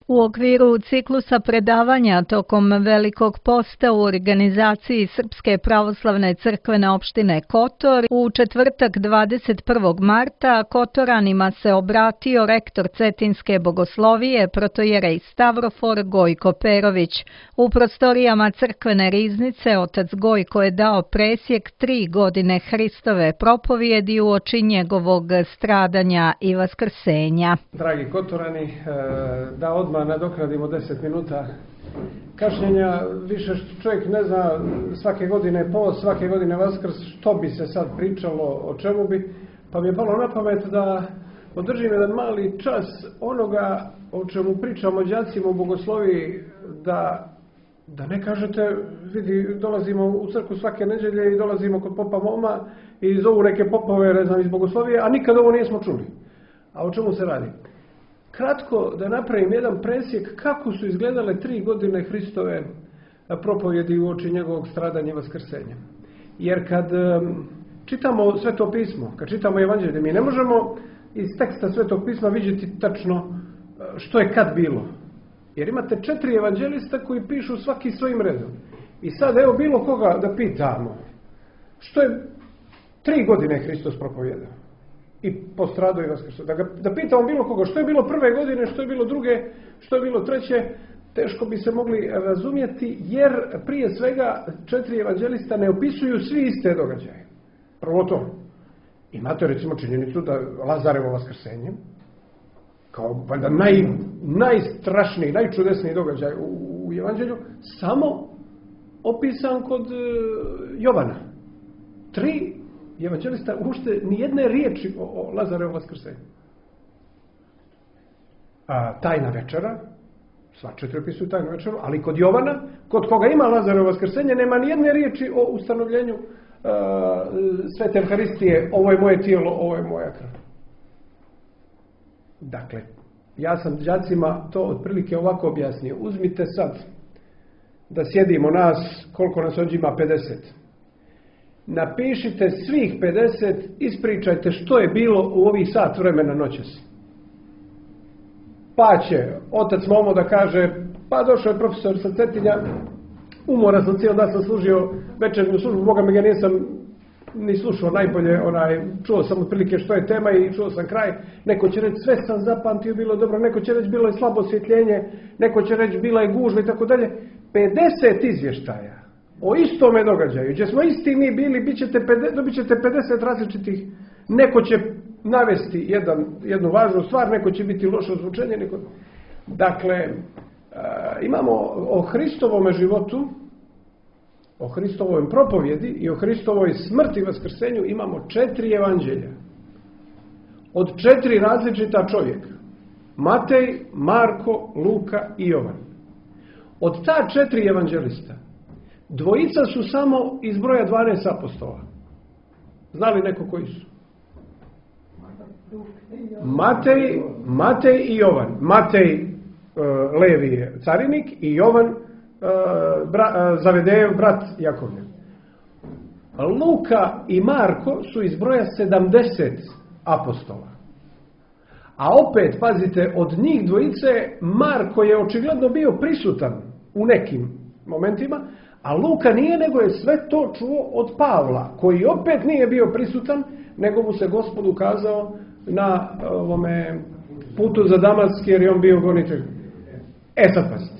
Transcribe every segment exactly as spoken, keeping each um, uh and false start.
U okviru ciklusa predavanja tokom Velikog posta u organizaciji Srpske pravoslavne crkvene opštine Kotor, u četvrtak dvadeset prvog marta Kotoranima se obratio rektor Cetinske bogoslovije protojerej Stavrofor Gojko Perović. U prostorijama crkvene riznice otac Gojko je dao presjek tri godine Hristove propovijedi uoči njegovog stradanja i vaskrsenja. Dragi Kotorani, da odmah nadoknadimo deset minuta kašnjenja, više što čovjek ne zna svake godine post, svake godine Vaskrs, što bi se sad pričalo, o čemu bi, pa mi je palo na pamet da održim jedan mali čas onoga o čemu pričamo đacima u bogosloviji, da, da ne kažete, vidi, dolazimo u crkvu svake nedjelje i dolazimo kod popa Moma i zovu neke popove, ne znam, iz bogoslovije, a nikad ovo nismo čuli. A o čemu se radi? Kratko da napravim jedan presjek kako su izgledale tri godine Hristove propovjedi uoči njegovog stradanja i vaskrsenja. Jer kad čitamo Sveto pismo, kad čitamo Evanđelje, mi ne možemo iz teksta Svetog pisma vidjeti tačno što je kad bilo. Jer imate četiri evanđelista koji pišu svaki svojim redom. I sad evo bilo koga da pitamo što je tri godine Hristos propovjedao i postradao i vaskrsao. Da, da pitamo bilo koga što je bilo prve godine, što je bilo druge, što je bilo treće, teško bi se mogli razumjeti, jer prije svega četiri evanđelista ne opisuju svi iste događaje. Prvo to. Imate recimo činjenicu da Lazarevo vaskrsenje, kao valjda naj, najstrašniji, najčudesniji događaj u, u evanđelju, samo opisan kod uh, Jovana. Tri evanđelista uopšte nijedne riječi o, o Lazarevom vaskrsenju. A, tajna večera, sva četiri opisuju tajnu večeru, ali kod Jovana, kod koga ima Lazarevo vaskrsenje, nema nijedne riječi o ustanovljenju uh, Svete Evharistije, ovo je moje tijelo, ovo je moja krv. Dakle, ja sam đacima to otprilike ovako objasnio. Uzmite sad da sjedimo nas, koliko nas ovdje ima, pedeset. Napišite svih pedeset, ispričajte što je bilo u ovih sat vremena noćas. Pa će otac Momo da kaže, pa došao je profesor sa Cetinja, umoran sam, cijel dan sam služio večernju službu, Boga mi ga nisam ni slušao najbolje, onaj, čuo sam otprilike što je tema i čuo sam kraj. Neko će reći sve sam zapamtio, bilo je dobro, neko će reći bilo je slabo osvjetljenje, neko će reći bila je gužva i tako dalje. pedeset izvještaja o istome događaju, gdje smo isti mi bili, bit ćete, dobit ćete pedeset različitih, neko će navesti jedan, jednu važnu stvar, neko će biti loše ozvučenje, neko... Dakle, imamo o Hristovome životu, o Hristovoj propovjedi i o Hristovoj smrti i vaskrsenju imamo četiri evanđelja. Od četiri različita čovjeka. Matej, Marko, Luka i Jovan. Od ta četiri evanđelista dvojica su samo iz broja dvanaest apostola. Znali neko koji su? Matej, Matej i Jovan. Matej, uh, Levi je carinik i Jovan Uh, bra, uh, Zavedejev brat Jakovljev. Luka i Marko su iz broja sedamdeset apostola. A opet, pazite, od njih dvojice Marko je očigledno bio prisutan u nekim momentima, a Luka nije, nego je sve to čuo od Pavla, koji opet nije bio prisutan, nego mu se Gospod ukazao na ovome putu za Damask, jer je on bio gonitelj. E sad pazite.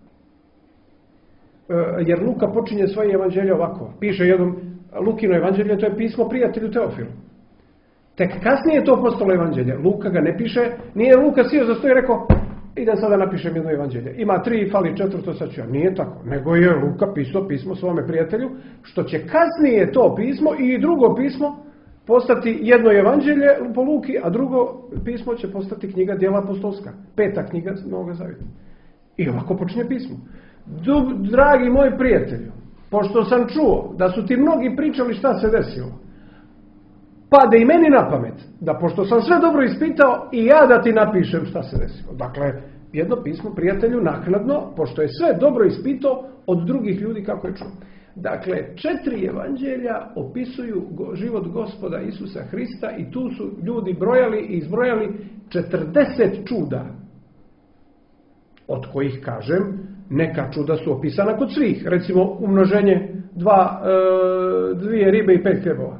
Jer Luka počinje svoje evanđelje ovako. Piše jednom Lukino evanđelje, to je pismo prijatelju Teofilu. Tek kasnije je to postalo evanđelje. Luka ga ne piše, nije Luka sjeo za sto i rekao, idem sada napišem jedno evanđelje. Ima tri, fali četvrto, sad ću ja. Nije tako. Nego je Luka pisao pismo svome prijatelju, što će kasnije to pismo i drugo pismo postati jedno evanđelje po Luki, a drugo pismo će postati knjiga Djela apostolska. Peta knjiga Novog Zavjeta. I ovako počinje pismo. Dragi moji prijatelju, pošto sam čuo da su ti mnogi pričali šta se desilo, pade i meni na pamet da pošto sam sve dobro ispitao i ja da ti napišem šta se desilo. Dakle, jedno pismo prijatelju naknadno, pošto je sve dobro ispitao od drugih ljudi kako je čuo. Dakle, četiri evanđelja opisuju život Gospoda Isusa Hrista i tu su ljudi brojali i izbrojali četrdeset čuda od kojih, kažem, neka čuda su opisana kod svih. Recimo, umnoženje dva, e, dvije ribe i pet hljebova.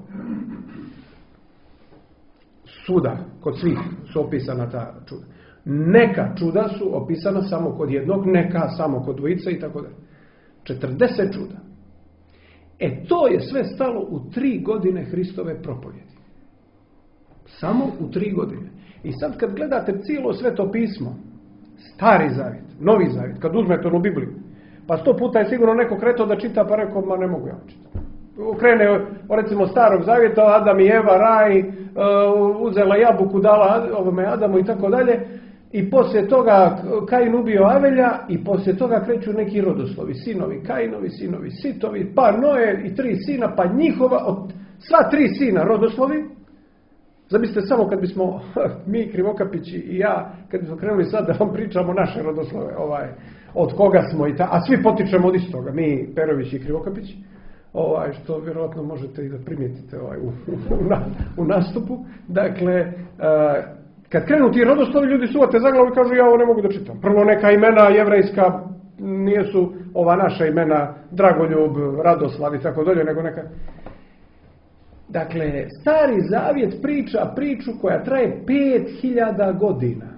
Svuda, kod svih su opisana ta čuda. Neka čuda su opisana samo kod jednog, neka samo kod dvojice i tako dalje. četrdeset čuda. E to je sve stalo u tri godine Hristove propovjedi. Samo u tri godine. I sad kad gledate cijelo Sveto pismo, Stari zavjet, Novi zavjet, kad uzmete onu Bibliju, pa sto puta je sigurno neko kretao da čita, pa rekao, ma ne mogu ja čitati. Krene, recimo, Starog zavjeta, Adam i Eva, raj, uzela jabuku, dala ovome Adamu i tako dalje. I poslije toga Kain ubio Avelja i poslije toga kreću neki rodoslovi. Sinovi Kainovi, sinovi Sitovi, pa Noe i tri sina, pa njihova, od sva tri sina rodoslovi. Zamislite samo kad bismo, mi Krivokapići i ja, kad bismo krenuli sad da vam pričamo naše rodoslove, ovaj, od koga smo i ta, a svi potičemo od istoga, mi Perović i Krivokapići, ovaj, što vjerojatno možete i da primijetite ovaj, u, u, na, u nastupu. Dakle, uh, kad krenu ti rodoslovi, ljudi suvate za glavu i kažu, ja ovo ne mogu da čitam. Prvo neka imena jevrejska, nijesu ova naša imena Dragoljub, Radoslav i tako dalje, nego neka... Dakle, Stari zavjet priča priču koja traje pet hiljada godina.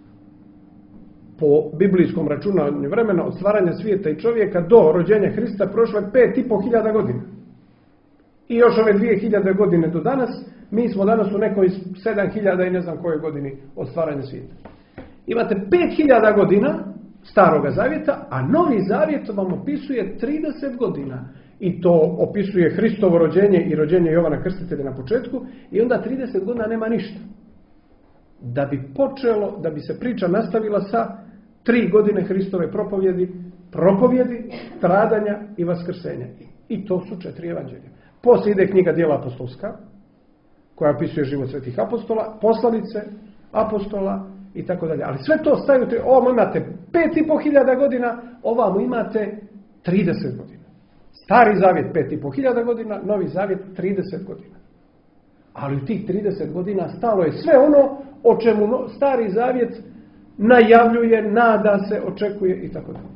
Po biblijskom računanju vremena od stvaranja svijeta i čovjeka do rođenja Hrista prošlo je pet i po hiljada godina. I još ove dvije hiljade godine do danas, mi smo danas u nekoj sedam hiljada i ne znam kojoj godini od stvaranja svijeta. Imate pet hiljada godina Staroga zavjeta, a Novi zavjet vam opisuje trideset godina. I to opisuje Hristovo rođenje i rođenje Jovana Krstitelja na početku, i onda trideset godina nema ništa. Da bi počelo, da bi se priča nastavila sa tri godine Hristove propovjedi, propovjedi, stradanja i vaskrsenja. I to su četiri evanđelja. Poslije ide knjiga Djela apostolska, koja opisuje život svetih apostola, poslanice apostola i tako dalje. Ali sve to stavite, ovamo imate pet i po hiljada godina, ovamo imate trideset godina. Stari zavjet pet i po hiljada godina, Novi zavjet trideset godina. Ali u tih trideset godina stalo je sve ono o čemu Stari zavjet najavljuje, nada se, očekuje i tako dalje.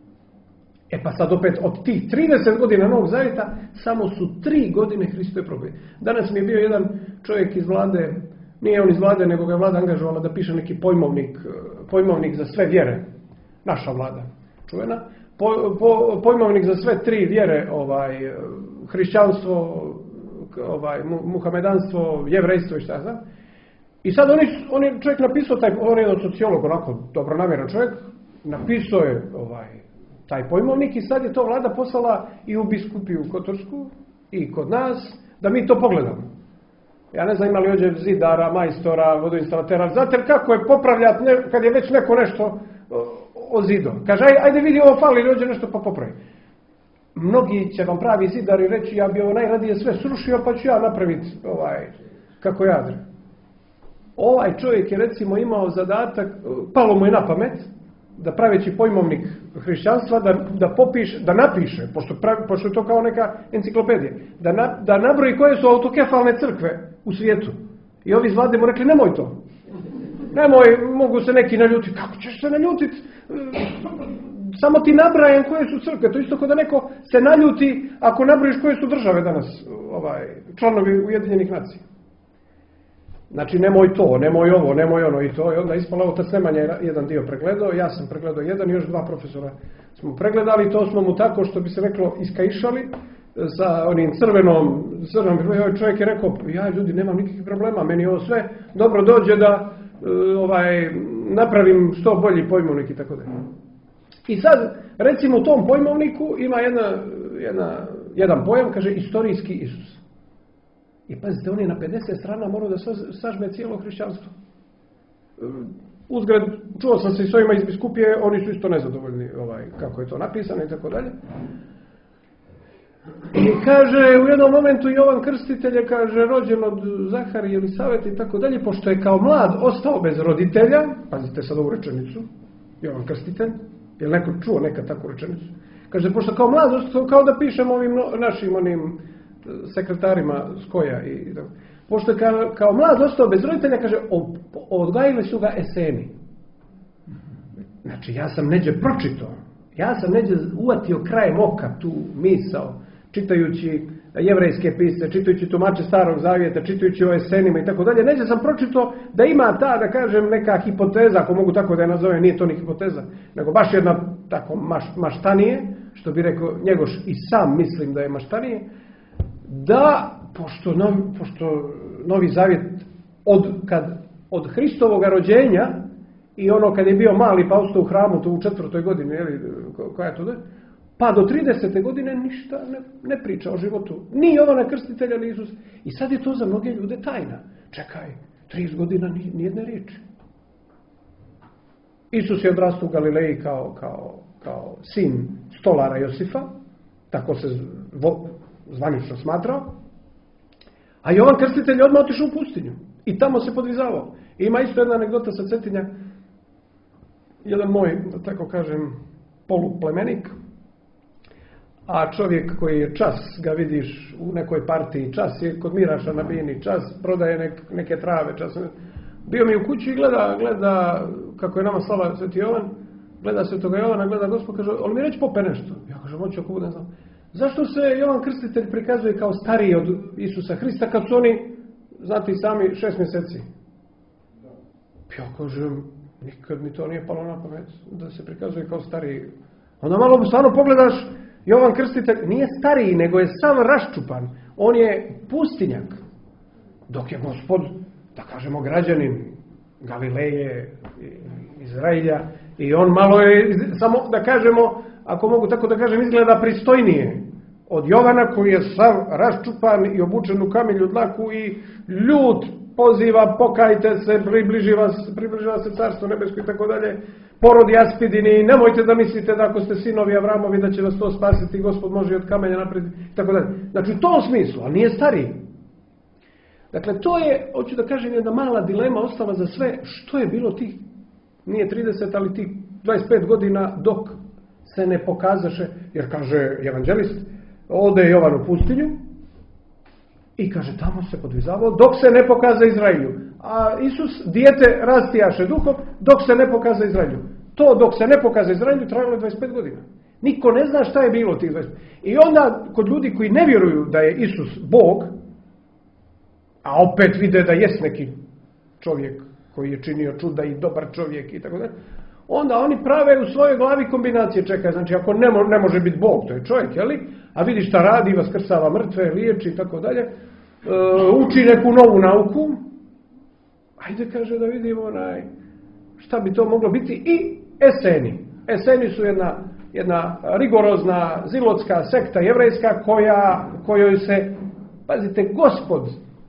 E pa sad opet od tih trideset godina Novog zavjeta samo su tri godine Hristove propovjedi. Danas mi je bio jedan čovjek iz vlade, nije on iz vlade, nego ga je vlada angažovala da piše neki pojmovnik, pojmovnik za sve vjere. Naša vlada, čuvena. Po, po, pojmovnik za sve tri vjere, ovaj, hrišćanstvo, ovaj, muhamedanstvo, jevrejstvo i šta znam. I sad on je, on je čovjek napisao, taj, on je jedan sociolog, onako dobronamjeran čovjek, napisao je ovaj, taj pojmovnik i sad je to vlada poslala i u biskupiju Kotorsku i kod nas, da mi to pogledamo. Ja ne znam ima li ovdje zidara, majstora, vodoinstalatera, znate kako je popravljati ne, kad je već neko nešto o zidu. Kaže, aj, ajde vidi ovo fali, ovdje nešto pa popravi. Mnogi će vam pravi zidari reći, ja bi ovo najradije sve srušio, pa ću ja napraviti ovaj, kako ja treba. Ovaj čovjek je recimo imao zadatak, palo mu je na pamet, da praveći pojmovnik hrišćanstva, da, da, popiše, da napiše, pošto, pravi, pošto je to kao neka enciklopedija, da, na, da nabroji koje su autokefalne crkve u svijetu. I ovi iz vlade mu rekli, nemoj to. Nemoj, mogu se neki naljutiti. Kako ćeš se naljutiti? Samo ti nabrajam koje su crkve. To isto kao da neko se naljuti ako nabrojiš koje su države danas, ovaj, članovi Ujedinjenih nacija. Znači, nemoj to, nemoj ovo, nemoj ono i to. I onda ispalo, otac Nemanja je jedan dio pregledao, ja sam pregledao jedan i još dva profesora smo pregledali. To smo mu tako, što bi se reklo, iskaišali sa onim crvenom, crvenom. Ovaj čovjek je rekao, ja ljudi, nemam nikakvih problema, meni ovo sve dobro dođe da ovaj, napravim što bolji pojmovnik i tako dalje. I sad, recimo u tom pojmovniku ima jedna, jedna, jedan pojam, kaže istorijski Isus. I pazite, on je na pedeset strana morao da sažme cijelo hrišćanstvo. Uzgled, čuo sam se i s ovima iz biskupije, oni su isto nezadovoljni ovaj, kako je to napisano i tako dalje. I kaže, u jednom momentu Jovan Krstitelj je, kaže, rođen od Zaharije ili Savete i tako dalje, pošto je kao mlad ostao bez roditelja, pazite sad ovu rečenicu, Jovan Krstitelj, je li neko čuo nekad takvu rečenicu? Kaže, pošto kao mlad ostao, kao da pišemo ovim našim onim sekretarima Skoja i, i pošto je kao, kao mlad ostao bez roditelja, kaže, odgajili su ga Eseni. Znači, ja sam neđe pročitao, ja sam neđe uvatio krajem oka tu misao, čitajući jevrejske pisce, čitajući tumače Starog Zavjeta, čitajući o Esenima i tako dalje, neđe sam pročitao da ima ta, da kažem, neka hipoteza, ako mogu tako da je nazovem, nije to ni hipoteza, nego baš jedna tako maš, maštanije, što bi rekao Njegoš, i sam mislim da je maštanije, da, pošto Novi, pošto Novi Zavjet od, kad, od Hristovoga rođenja i ono kad je bio mali pa ostao u hramu, to u četvrtoj godini, jeli, koja je to da? Pa do tridesete godine ništa ne, ne priča o životu. Ni Jovana Krstitelja, ni Isus. I sad je to za mnoge ljude tajna. Čekaj, trideset godina ni, nijedne riječi. Isus je odrastao u Galileji kao, kao, kao sin stolara Josifa, tako se zvo, zvanično smatrao. A Jovan Krstitelj je odmah otišao u pustinju. I tamo se podvizavao. I ima isto jedna anegdota sa Cetinja. Jedan moj, da tako kažem, poluplemenik, a čovjek koji je čas, ga vidiš u nekoj partiji, čas je kod Miraša na Bini, čas prodaje nek, neke trave, čas. Bio mi u kući i gleda, gleda kako je nama slava Sveti Jovan, gleda Svetoga Jovana, gleda Gospod, kaže, ali mi reći pope nešto. Ja kažem, hoću ako budem znam. Zašto se Jovan Krstitelj prikazuje kao stariji od Isusa Hrista kad su oni, znate i sami, šest mjeseci? Ja kažem, nikad mi to nije palo na pamet da se prikazuje kao stariji. Onda malo stvarno pogledaš, Jovan Krstitelj nije stariji, nego je sam raščupan. On je pustinjak. Dok je Gospod, da kažemo, građanin Galileje, Izraelja, i on malo je, samo da kažemo, ako mogu tako da kažem, izgleda pristojnije od Jovana, koji je sav raščupan i obučen u kamelju dlaku i ljud poziva, pokajte se, približiva, približiva se carstvo nebesko i tako dalje, porodi Aspidini, nemojte da mislite da ako ste sinovi Avramovi da će vas to spasiti, Gospod može i od kamenja naprijed i tako dalje. Znači u tom smislu, ali nije stariji. Dakle, to je, hoću da kažem, jedna mala dilema ostala za sve, što je bilo tih, nije trideset, ali tih dvadeset pet godina dok se ne pokazaše, jer kaže evanđelist, ode Jovan u pustinju i kaže tamo se podvizavao dok se ne pokaza Izraelju. A Isus dijete rastijaše duhom dok se ne pokaza Izraelju. To dok se ne pokaza Izraelju trajalo je dvadeset pet godina. Niko ne zna šta je bilo tih dvadeset pet. I onda kod ljudi koji ne vjeruju da je Isus Bog, a opet vide da jest neki čovjek koji je činio čuda i dobar čovjek i tako dalje, onda oni prave u svojoj glavi kombinacije. Čekaj, znači ako ne, mo- ne može biti Bog, to je čovjek, jeli? A vidi šta radi, vaskrsava mrtve, liječi i tako dalje, e, uči neku novu nauku, ajde, kaže, da vidimo onaj, šta bi to moglo biti. I Eseni. Eseni su jedna, jedna rigorozna zilotska sekta jevrejska koja, kojoj se, pazite, Gospod,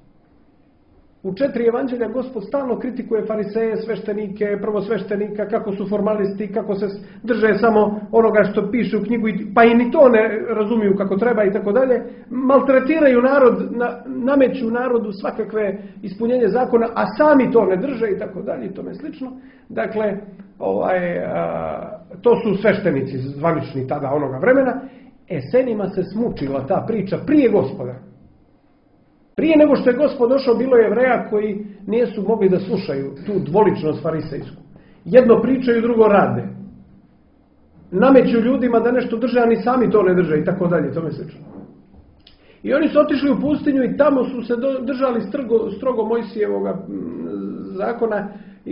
u četiri evanđelja Gospod stalno kritikuje fariseje, sveštenike, prvosveštenika, kako su formalisti, kako se drže samo onoga što piše u knjigu, pa i ni to ne razumiju kako treba i tako dalje. Maltretiraju narod, na, nameću narodu svakakve ispunjenje zakona, a sami to ne drže i tako dalje i tome slično. Dakle, ovaj, a, to su sveštenici zvanični tada onoga vremena. Esenima se smučila ta priča prije Gospoda. Prije nego što je Gospod došao, bilo je Jevreja koji nisu mogli da slušaju tu dvoličnost farisejsku. Jedno pričaju, drugo rade. Nameću ljudima da nešto drže, a ni sami to ne drže i tako dalje, tome slično. I oni su otišli u pustinju i tamo su se držali strogo, strogo Mojsijevoga zakona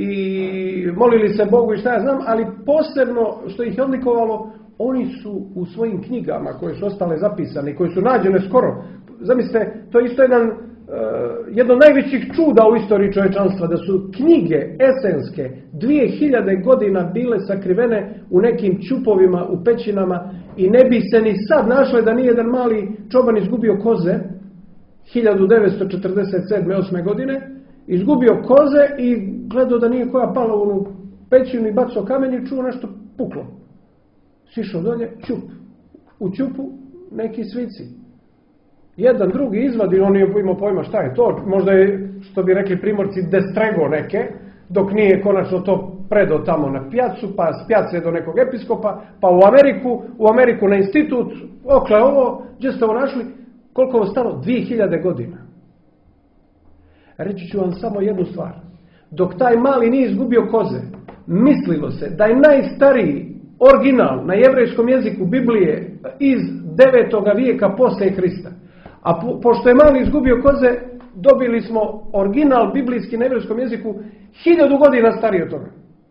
i molili se Bogu i šta ja znam, ali posebno što ih je odlikovalo, oni su u svojim knjigama koje su ostale zapisane i koje su nađene skoro. Zamislite, to je isto jedan, uh, jedno od najvećih čuda u istoriji čovječanstva, da su knjige esenske dvije hiljade godina bile sakrivene u nekim ćupovima, u pećinama i ne bi se ni sad našle da nije jedan mali čoban izgubio koze hiljadu devetsto četrdeset sedme osme godine, izgubio koze i gledao da nije koja pala u onu pećinu i bacao kamen i čuo nešto puklo. Sišao dolje, ćup. U ćupu neki svici. Jedan drugi izvadi, on nije imao pojma šta je to, možda je, što bi rekli Primorci, destrego neke, dok nije konačno to predao tamo na pijacu, pa s pijace do nekog episkopa, pa u Ameriku, u Ameriku na institut, okle ovo, gdje ste ovo našli, koliko ovo stalo? Dvije hiljade godina. Reći ću vam samo jednu stvar. dok taj mali nije izgubio koze, mislilo se da je najstariji original na jevrejskom jeziku Biblije iz devetoga vijeka poslije Krista. A po, pošto je mali izgubio koze, dobili smo original biblijski na jevrejskom jeziku hiljadu godina stariji od toga.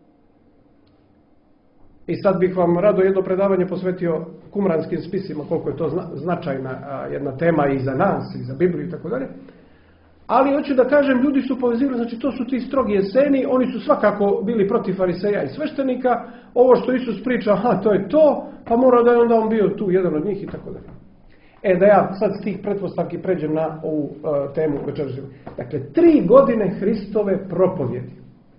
I sad bih vam rado jedno predavanje posvetio kumranskim spisima, koliko je to zna, značajna a, jedna tema i za nas, i za Bibliju i tako dalje. Ali hoću da kažem, ljudi su povezivali, znači to su ti strogi jeseni, oni su svakako bili protiv fariseja i sveštenika, ovo što Isus priča, aha, to je to, pa mora da je onda on bio tu jedan od njih i tako dalje. E, da ja sad s tih pretpostavki pređem na ovu uh, temu večerašnju. Dakle, tri godine Hristove propovjedi.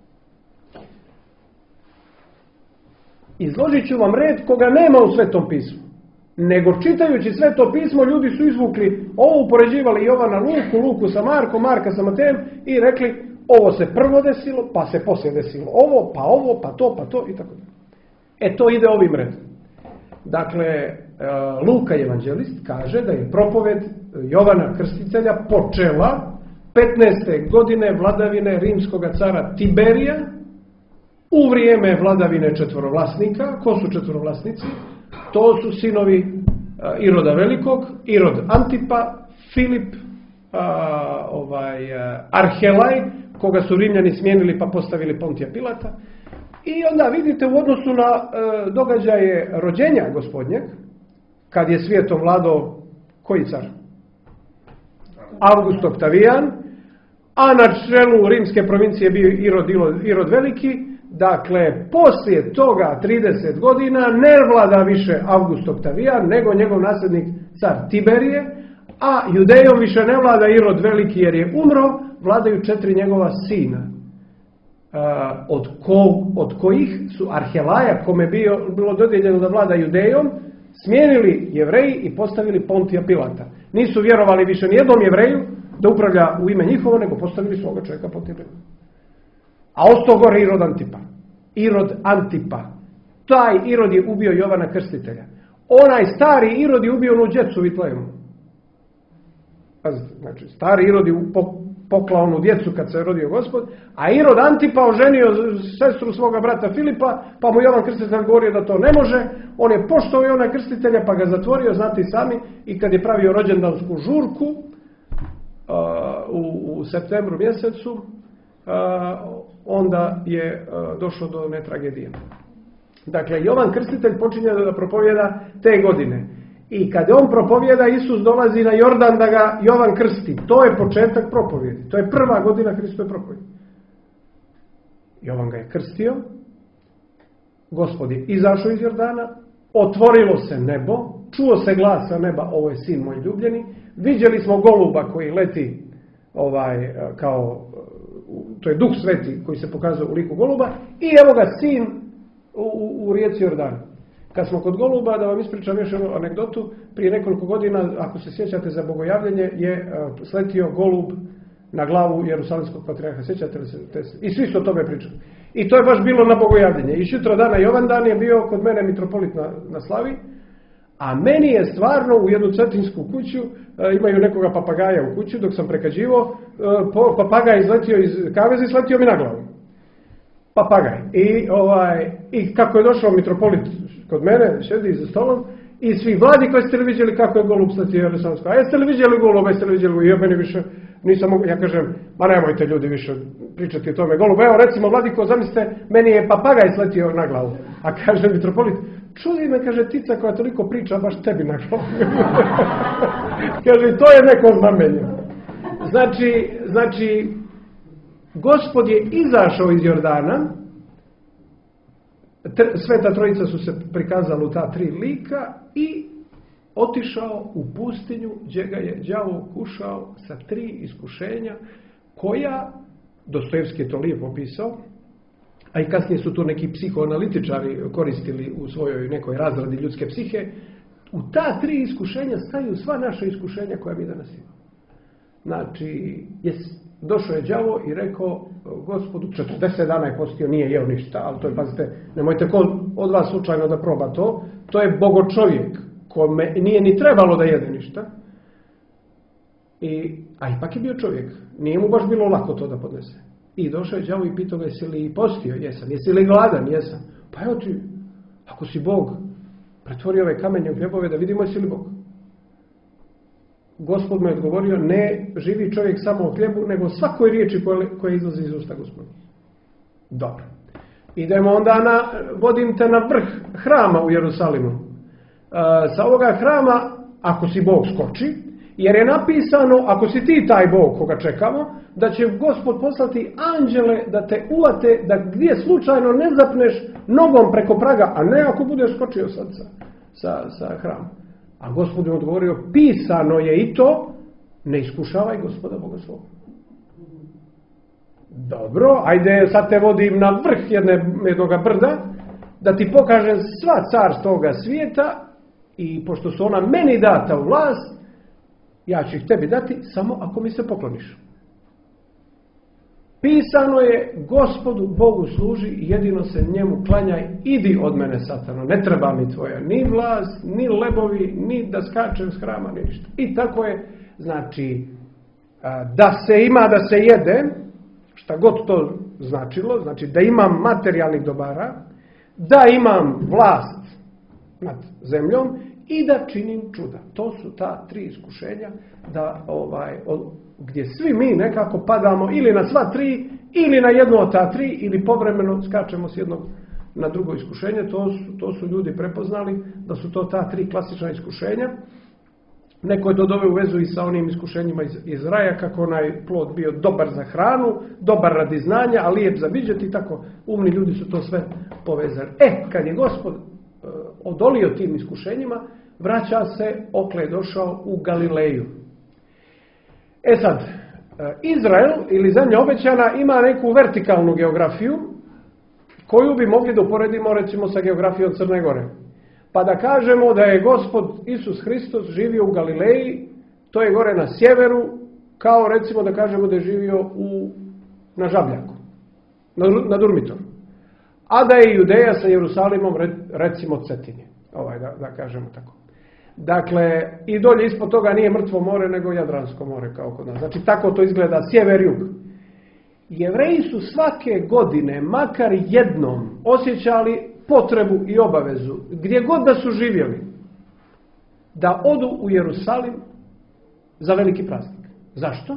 Izložit ću vam red koga nema u Svetom pismu. Nego čitajući Sveto pismo, ljudi su izvukli, ovo upoređivali Jovana Luku, Luku sa Markom, Marka sa Matejem i rekli, ovo se prvo desilo, pa se poslije desilo ovo, pa ovo, pa to, pa to i tako dalje. E, to ide ovim redom. Dakle, Luka evanđelist kaže da je propoved Jovana Krstitelja počela petnaeste godine vladavine rimskog cara Tiberija u vrijeme vladavine četvorovlasnika. Ko su četvorovlasnici? To su sinovi Iroda Velikog, Irod Antipa, Filip, a, ovaj, Arhelaj, koga su Rimljani smijenili pa postavili Pontija Pilata. I onda vidite u odnosu na e, događaje rođenja gospodnjeg, kad je svijetom vladao koji car? August Oktavijan, a na čelu rimske provincije bio Irod, Irod Veliki. Dakle, poslije toga trideset godina ne vlada više August Oktavijan, nego njegov nasljednik car Tiberije, a Judejom više ne vlada Irod Veliki jer je umro, vladaju četiri njegova sina. Uh, od, ko, od kojih su Arhelaja, kome bio, bilo dodijeljeno da vlada Judejom, smijenili Jevreji i postavili Pontija Pilata. Nisu vjerovali više nijednom Jevreju da upravlja u ime njihovo, nego postavili svoga čovjeka Pontija Pilata. A ostao gore Irod Antipa. Irod Antipa. Taj Irod je ubio Jovana Krstitelja. Onaj stari Irod je ubio onu djecu u Vitlejemu. Pazite, znači, stari Irod je poklao onu djecu kad se je rodio Gospod, a Irod Antipa oženio sestru svoga brata Filipa, pa mu Jovan Krstitelj govorio da to ne može. On je poštovao Jovana Krstitelja, pa ga zatvorio, znate i sami, i kad je pravio rođendansku žurku uh, u, u septembru mjesecu, uh, onda je uh, došlo do one tragedije. Dakle, Jovan Krstitelj počinje da propovjeda te godine. I kad on propovjeda, Isus dolazi na Jordan da ga Jovan krsti. To je početak propovjedi. To je prva godina Hristove propovjedi. Jovan ga je krstio. Gospod je izašao iz Jordana. Otvorilo se nebo. Čuo se glas sa neba, ovo je sin moj ljubljeni. Vidjeli smo goluba koji leti ovaj, kao, to je Duh Sveti koji se pokazao u liku goluba. I evo ga sin u, u, u rijeci Jordana. Kad smo kod goluba, da vam ispričam još jednu anegdotu, prije nekoliko godina, ako se sjećate za bogojavljenje, je sletio golub na glavu Jerusalimskog patrijarha. Sjećate li se? I svi su o tome pričali. I to je baš bilo na bogojavljenje. I jutro dana Jovan je bio kod mene mitropolit na, na slavi, a meni je stvarno u jednu cetinsku kuću, imaju nekoga papagaja u kuću, dok sam prekađivo, papagaj izletio iz kaveze i sletio mi na glavu. Papagaj. I, ovaj, I kako je došao mitropolit kod mene, sjedi za stolom, i svi vladi koji ste li vidjeli kako je golub sletio Jerusalimsko. A jeste li vidjeli goluba, jeste li vidjeli? I ja meni više nisam mogu, ja kažem, ma nemojte ljudi više pričati o tome golubu. Evo recimo, vladiko, zamislite, meni je papagaj sletio na glavu. A kaže mitropolit, čudi me, kaže, ptica koja toliko priča, baš tebi na glavu. Kaže, to je neko znamenje. Znači, znači, Gospod je izašao iz Jordana, Sveta Trojica su se prikazali u ta tri lika i otišao u pustinju gdje ga je đavo kušao sa tri iskušenja koja, Dostojevski je to lijepo opisao, a i kasnije su to neki psihoanalitičari koristili u svojoj nekoj razradi ljudske psihe, u ta tri iskušenja staju sva naša iskušenja koja mi danas imamo. Znači, je, došao je đavo i rekao Gospodu, četrdeset dana je postio, nije jeo ništa, ali to je, pazite, nemojte ko od vas slučajno da proba to, to je bogočovjek, kome nije ni trebalo da jede ništa, I, a ipak je bio čovjek, nije mu baš bilo lako to da podnese. I došao je đavo i pitao ga, jesi li postio? Jesam. Jesi li gladan? Jesam. Pa evo ti, ako si Bog, pretvori ove kamenje u hljebove da vidimo jesi li Bog. Gospod mu je odgovorio, ne živi čovjek samo o hljebu, nego svakoj riječi koje, koje izlazi iz usta Gospoda. Dobro. Idemo onda na, vodim te na vrh hrama u Jerusalimu. E, sa ovoga hrama, ako si Bog, skoči, jer je napisano, ako si ti taj Bog koga čekamo, da će Gospod poslati anđele da te uvate, da gdje slučajno ne zapneš nogom preko praga, a ne ako budeš skočio sad sa, sa, sa hrama. A Gospod je odgovorio, pisano je i to, ne iskušavaj Gospoda Boga svoga. Dobro, ajde sad te vodim na vrh jedne, jednoga brda, da ti pokažem sva carstva toga svijeta i pošto su ona meni data u vlast, ja ću ih tebi dati samo ako mi se pokloniš. Pisano je, Gospodu Bogu služi i jedino se njemu klanjaj, idi od mene satano, ne treba mi tvoja ni vlast, ni lebovi, ni da skačem s hrama, ni ništa. I tako je, znači, da se ima da se jede, šta god to značilo, znači da imam materijalnih dobara, da imam vlast nad zemljom i da činim čuda. To su ta tri iskušenja da ovaj od, gdje svi mi nekako padamo ili na sva tri, ili na jedno od ta tri, ili povremeno skačemo s jednog na drugo iskušenje. To su, to su ljudi prepoznali da su to ta tri klasična iskušenja. Neko je to doveo u vezu i sa onim iskušenjima iz, iz raja, kako onaj plod bio dobar za hranu, dobar radi znanja, a lijep za viđeti, tako umni ljudi su to sve povezali. E, kad je Gospod e, odolio tim iskušenjima, vraća se, okle je došao u Galileju. E sad, e, Izrael ili zemlja obećana ima neku vertikalnu geografiju koju bi mogli da uporedimo recimo sa geografijom Crne Gore. Pa da kažemo da je Gospod Isus Hristos živio u Galileji, to je gore na sjeveru, kao recimo da kažemo da je živio u, na Žabljaku, na, na Durmitoru. A da je Judeja sa Jerusalimom recimo Cetinje, ovaj, da, da kažemo tako. Dakle, i dolje ispod toga nije Mrtvo more, nego Jadransko more kao kod nas. Znači, tako to izgleda sjever-jug. Jevreji su svake godine, makar jednom, osjećali potrebu i obavezu, gdje god da su živjeli, da odu u Jerusalim za veliki praznik. Zašto?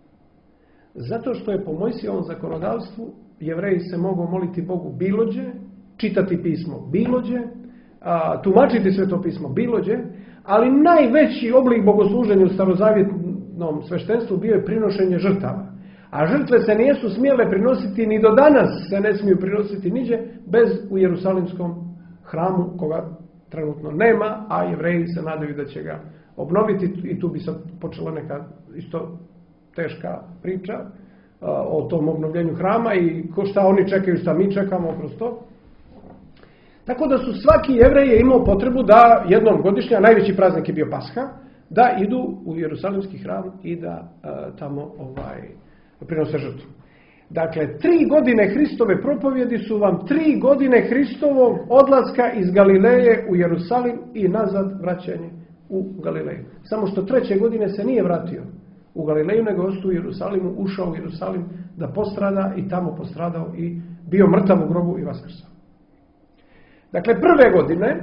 Zato što je po Mojsijevom zakonodavstvu Jevreji se mogu moliti Bogu bilođe, čitati pismo bilođe, a, tumačiti Sveto pismo bilođe, ali najveći oblik bogosluženja u starozavjetnom sveštenstvu bio je prinošenje žrtava. A žrtve se nisu smjele prinositi, ni do danas se ne smiju prinositi niđe, bez u Jerusalimskom hramu, koga trenutno nema, a Jevreji se nadaju da će ga obnoviti. I tu bi sad počela neka isto teška priča o tom obnovljenju hrama i ko šta oni čekaju, šta mi čekamo kroz to. Tako da su svaki Jevrej je imao potrebu da jednom godišnje, a najveći praznik je bio Pasha, da idu u Jerusalimski hram i da uh, tamo ovaj, prinose žrtvu. Dakle, tri godine Hristove propovjedi su vam tri godine Hristovog odlaska iz Galileje u Jerusalim i nazad vraćanje u Galileju. Samo što treće godine se nije vratio u Galileju, nego ostao u Jerusalimu, ušao u Jerusalim da postrada i tamo postradao i bio mrtav u grobu i vaskrsao. Dakle, prve godine,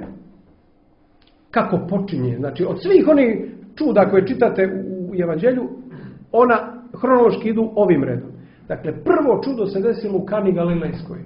kako počinje, znači od svih onih čuda koje čitate u Evanđelju, ona hronološki idu ovim redom. Dakle, prvo čudo se desilo u Kani Galilejskoj.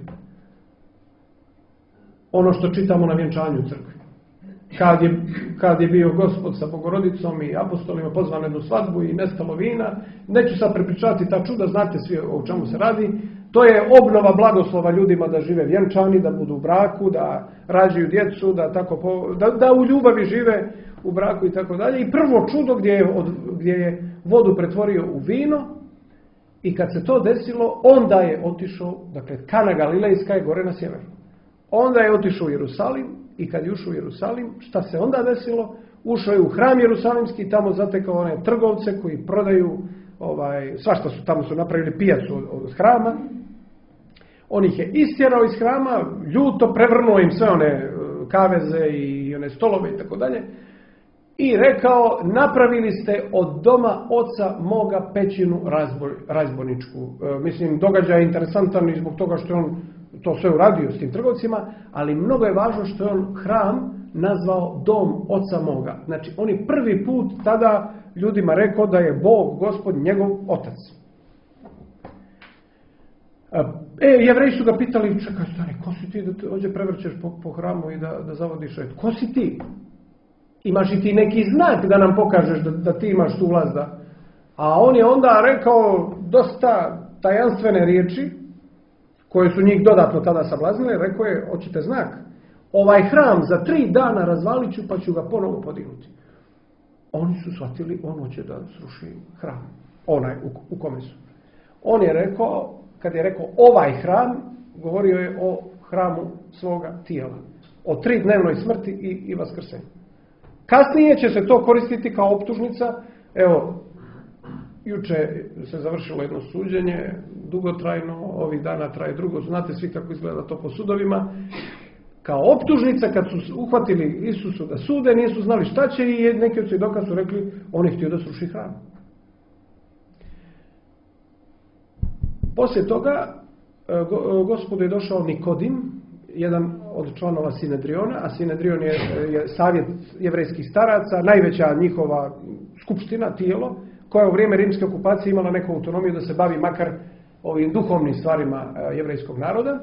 Ono što čitamo na vjenčanju u crkvi. Kad je, kad je bio Gospod sa Bogorodicom i apostolima pozvan na jednu svadbu i nestalo vina. Neću sad prepričavati ta čuda, znate svi o čemu se radi. To je obnova blagoslova ljudima da žive vjenčani, da budu u braku, da rađaju djecu, da, tako po, da, da u ljubavi žive u braku i tako dalje. I prvo čudo gdje je, od, gdje je vodu pretvorio u vino. I kad se to desilo, onda je otišao, dakle, Kana Galilejska je gore na sjeveru. Onda je otišao u Jerusalim i kad je ušao u Jerusalim, šta se onda desilo? Ušao je u hram Jerusalimski i tamo zatekao one trgovce koji prodaju, ovaj, svašta su, tamo su napravili pijacu od, od hrama. On ih je istjerao iz hrama, ljuto prevrnuo im sve one kaveze i one stolove i tako dalje. i rekao, napravili ste od doma oca moga pećinu razbojničku. E, mislim, događaj je interesantan i zbog toga što je on to sve uradio s tim trgovcima, ali mnogo je važno što je on hram nazvao dom oca moga. Znači, on je prvi put tada ljudima rekao da je Bog, Gospod, njegov otac. E, Jevreji su ga pitali, čekaj stari, ko si ti da te ovdje prevrćeš po, po hramu i da, da zavodiš red? Ko si ti? Imaš i ti neki znak da nam pokažeš da, da ti imaš tu vlast da... A on je onda rekao dosta tajanstvene riječi, koje su njih dodatno tada sablaznile, rekao je, hoćete znak? Ovaj hram za tri dana razvalit ću pa ću ga ponovo podignuti. Oni su shvatili, on hoće da sruši hram, onaj u, u kome su. On je rekao, kad je rekao ovaj hram, govorio je o hramu svoga tijela, o tridnevnoj smrti i, i vaskrsenju. Kasnije će se to koristiti kao optužnica. Evo, juče se završilo jedno suđenje, dugotrajno, ovih dana traje drugo, znate svi kako izgleda to po sudovima. Kao optužnica, kad su uhvatili Isusu da sude, nisu znali šta će i neki od svjedoka su rekli, on je htio da sruši hram. Poslije toga, Gospodu je došao Nikodim, jedan od članova Sinedriona, a Sinedrion je, je savjet jevrejskih staraca, najveća njihova skupština, tijelo, koja u vrijeme rimske okupacije imala neku autonomiju da se bavi makar ovim duhovnim stvarima jevrejskog naroda.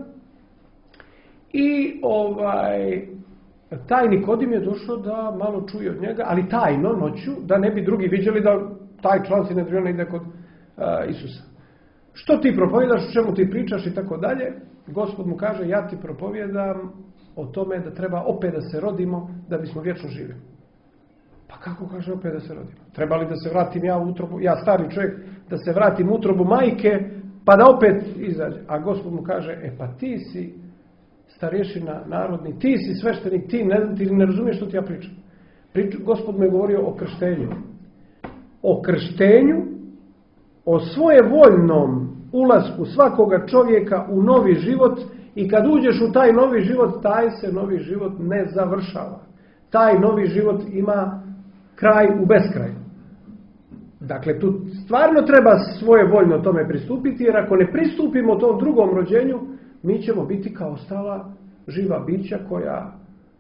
I ovaj, taj Nikodim je došao da malo čuje od njega, ali tajno, noću, da ne bi drugi vidjeli da taj član Sinedriona ide kod uh, Isusa. Što ti propovjedaš, o čemu ti pričaš i tako dalje? Gospod mu kaže, ja ti propovjedam o tome da treba opet da se rodimo da bismo vječno živjeli. Pa kako kaže opet da se rodimo? Treba li da se vratim ja u utrobu, ja stari čovjek, da se vratim u utrobu majke, pa da opet izađe? A Gospod mu kaže, e pa ti si starješina narodni, ti si sveštenik, ti ne, ti ne razumiješ što ti ja pričam. Prič, Gospod me je govorio o krštenju. O krštenju, o svojevoljnom ulasku svakoga čovjeka u novi život i kad uđeš u taj novi život, taj se novi život ne završava. Taj novi život ima kraj u beskraj. Dakle, tu stvarno treba svojevoljno tome pristupiti, jer ako ne pristupimo tom drugom rođenju, mi ćemo biti kao ostala živa bića koja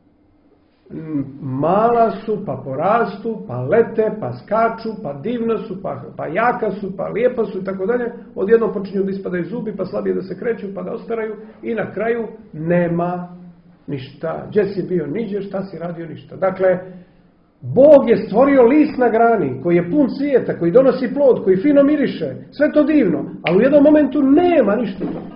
mala su, pa porastu, pa lete, pa skaču, pa divna su, pa, pa jaka su, pa lijepa su i tako dalje. Odjednom počinju da ispadaju zubi, pa slabije da se kreću, pa da ostaraju i na kraju nema ništa. Gdje si bio niđe, šta si radio ništa. Dakle, Bog je stvorio list na grani koji je pun cvijeta, koji donosi plod, koji fino miriše, sve to divno, ali u jednom momentu nema ništa toga.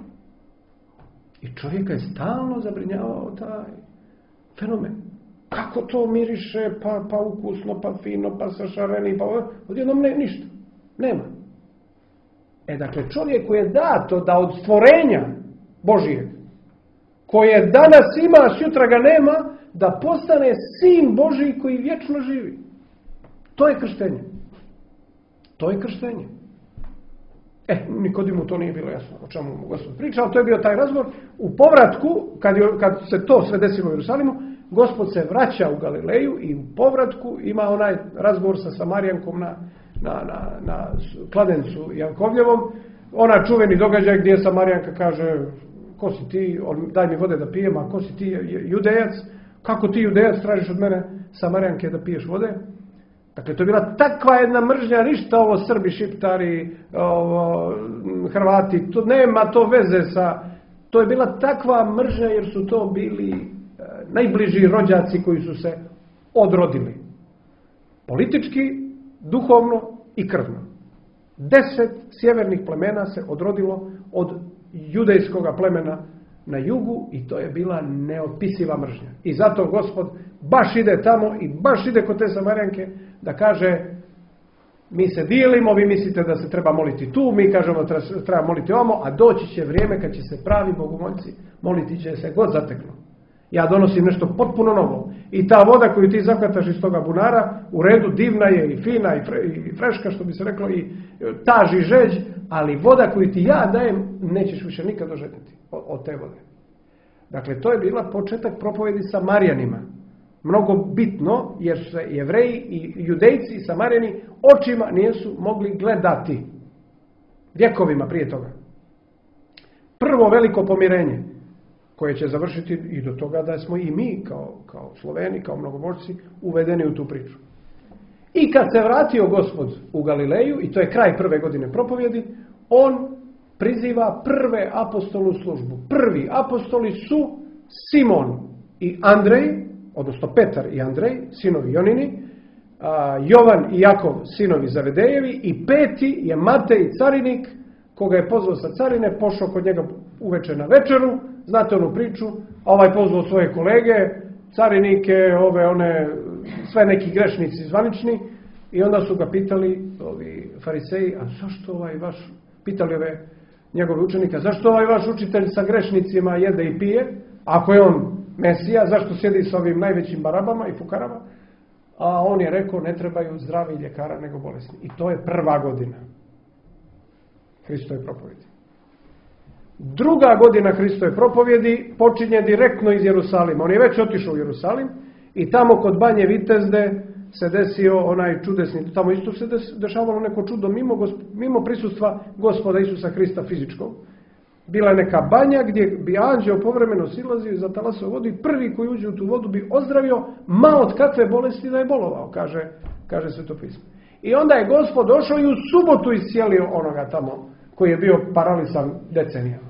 I čovjeka je stalno zabrinjavao taj fenomen. Kako to miriše, pa, pa ukusno, pa fino, pa sašareni, pa odjednom ne, ništa. Nema. E dakle, čovjeku je dato da od stvorenja Božijeg, koje danas ima, sutra ga nema, da postane sin Božiji koji vječno živi. To je krštenje. To je krštenje. E, Nikodimu to nije bilo jasno o čemu Gospod priča, ali to je bio taj razgovor. U povratku, kad, je, kad se to sve desilo u Jerusalimu, Gospod se vraća u Galileju i u povratku ima onaj razgovor sa Samarijankom na, na, na, na kladencu Jankovljevom. Ona čuveni događaj gdje Samarijanka kaže, ko si ti, on, daj mi vode da pijem, a ko si ti, Judejac? Kako ti Judejac tražiš od mene, Samarijanke, da piješ vode? Dakle, to je bila takva jedna mržnja, ništa ovo Srbi, Šiptari, ovo, Hrvati, to nema to veze sa... To je bila takva mržnja jer su to bili e, najbliži rođaci koji su se odrodili. Politički, duhovno i krvno. Deset sjevernih plemena se odrodilo od judejskoga plemena na jugu i to je bila neopisiva mržnja. I zato Gospod baš ide tamo i baš ide kod te Samarijanke da kaže, mi se dijelimo, vi mislite da se treba moliti tu, mi kažemo da treba moliti ovamo, a doći će vrijeme kad će se pravi bogomoljci moliti će se god zateknu. Ja donosim nešto potpuno novo. I ta voda koju ti zakvataš iz toga bunara, u redu, divna je i fina i, fre, i freška, što bi se reklo, i taži žeđ, ali voda koju ti ja dajem, nećeš više nikad doželjeti od te vode. Dakle, to je bila početak propovjedi Samarijanima. Mnogo bitno, jer se Jevreji i Judejci i Samarijani očima nisu mogli gledati. Vjekovima prije toga. Prvo veliko pomirenje, koje će završiti i do toga da smo i mi, kao, kao Sloveni, kao mnogobožci, uvedeni u tu priču. I kad se vratio Gospod u Galileju, i to je kraj prve godine propovjedi, on priziva prve apostolnu službu. Prvi apostoli su Simon i Andrej, odnosno Petar i Andrej, sinovi Jonini, a, Jovan i Jakov, sinovi Zavedejevi, i peti je Matej, carinik, koga je pozvao sa carine, pošao kod njega uveče na večeru, znate onu priču, a ovaj pozvao svoje kolege, carinike, ove, one, sve neki grešnici zvanični, i onda su ga pitali, ovi fariseji, a zašto ovaj vaš, pitali ove njegove učenika, zašto ovaj vaš učitelj sa grešnicima jede i pije, ako je on Mesija, zašto sjedi sa ovim najvećim barabama i fukarama? A on je rekao, ne trebaju zdravi ljekara nego bolesni. I to je prva godina Hristove propovjedi. Druga godina Hristove propovjedi počinje direktno iz Jerusalima. On je već otišao u Jerusalim i tamo kod Banje Vitezde se desio onaj čudesni, tamo isto se dešavalo neko čudo mimo, mimo prisustva Gospoda Isusa Hrista fizičkog. Bila je neka banja gdje bi anđeo povremeno silazio i zatalasao vodu i prvi koji uđe u tu vodu bi ozdravio ma od kakve bolesti da je bolovao, kaže, kaže Sveto pismo. I onda je Gospod došao i u subotu iscijelio onoga tamo koji je bio paralisan decenijama.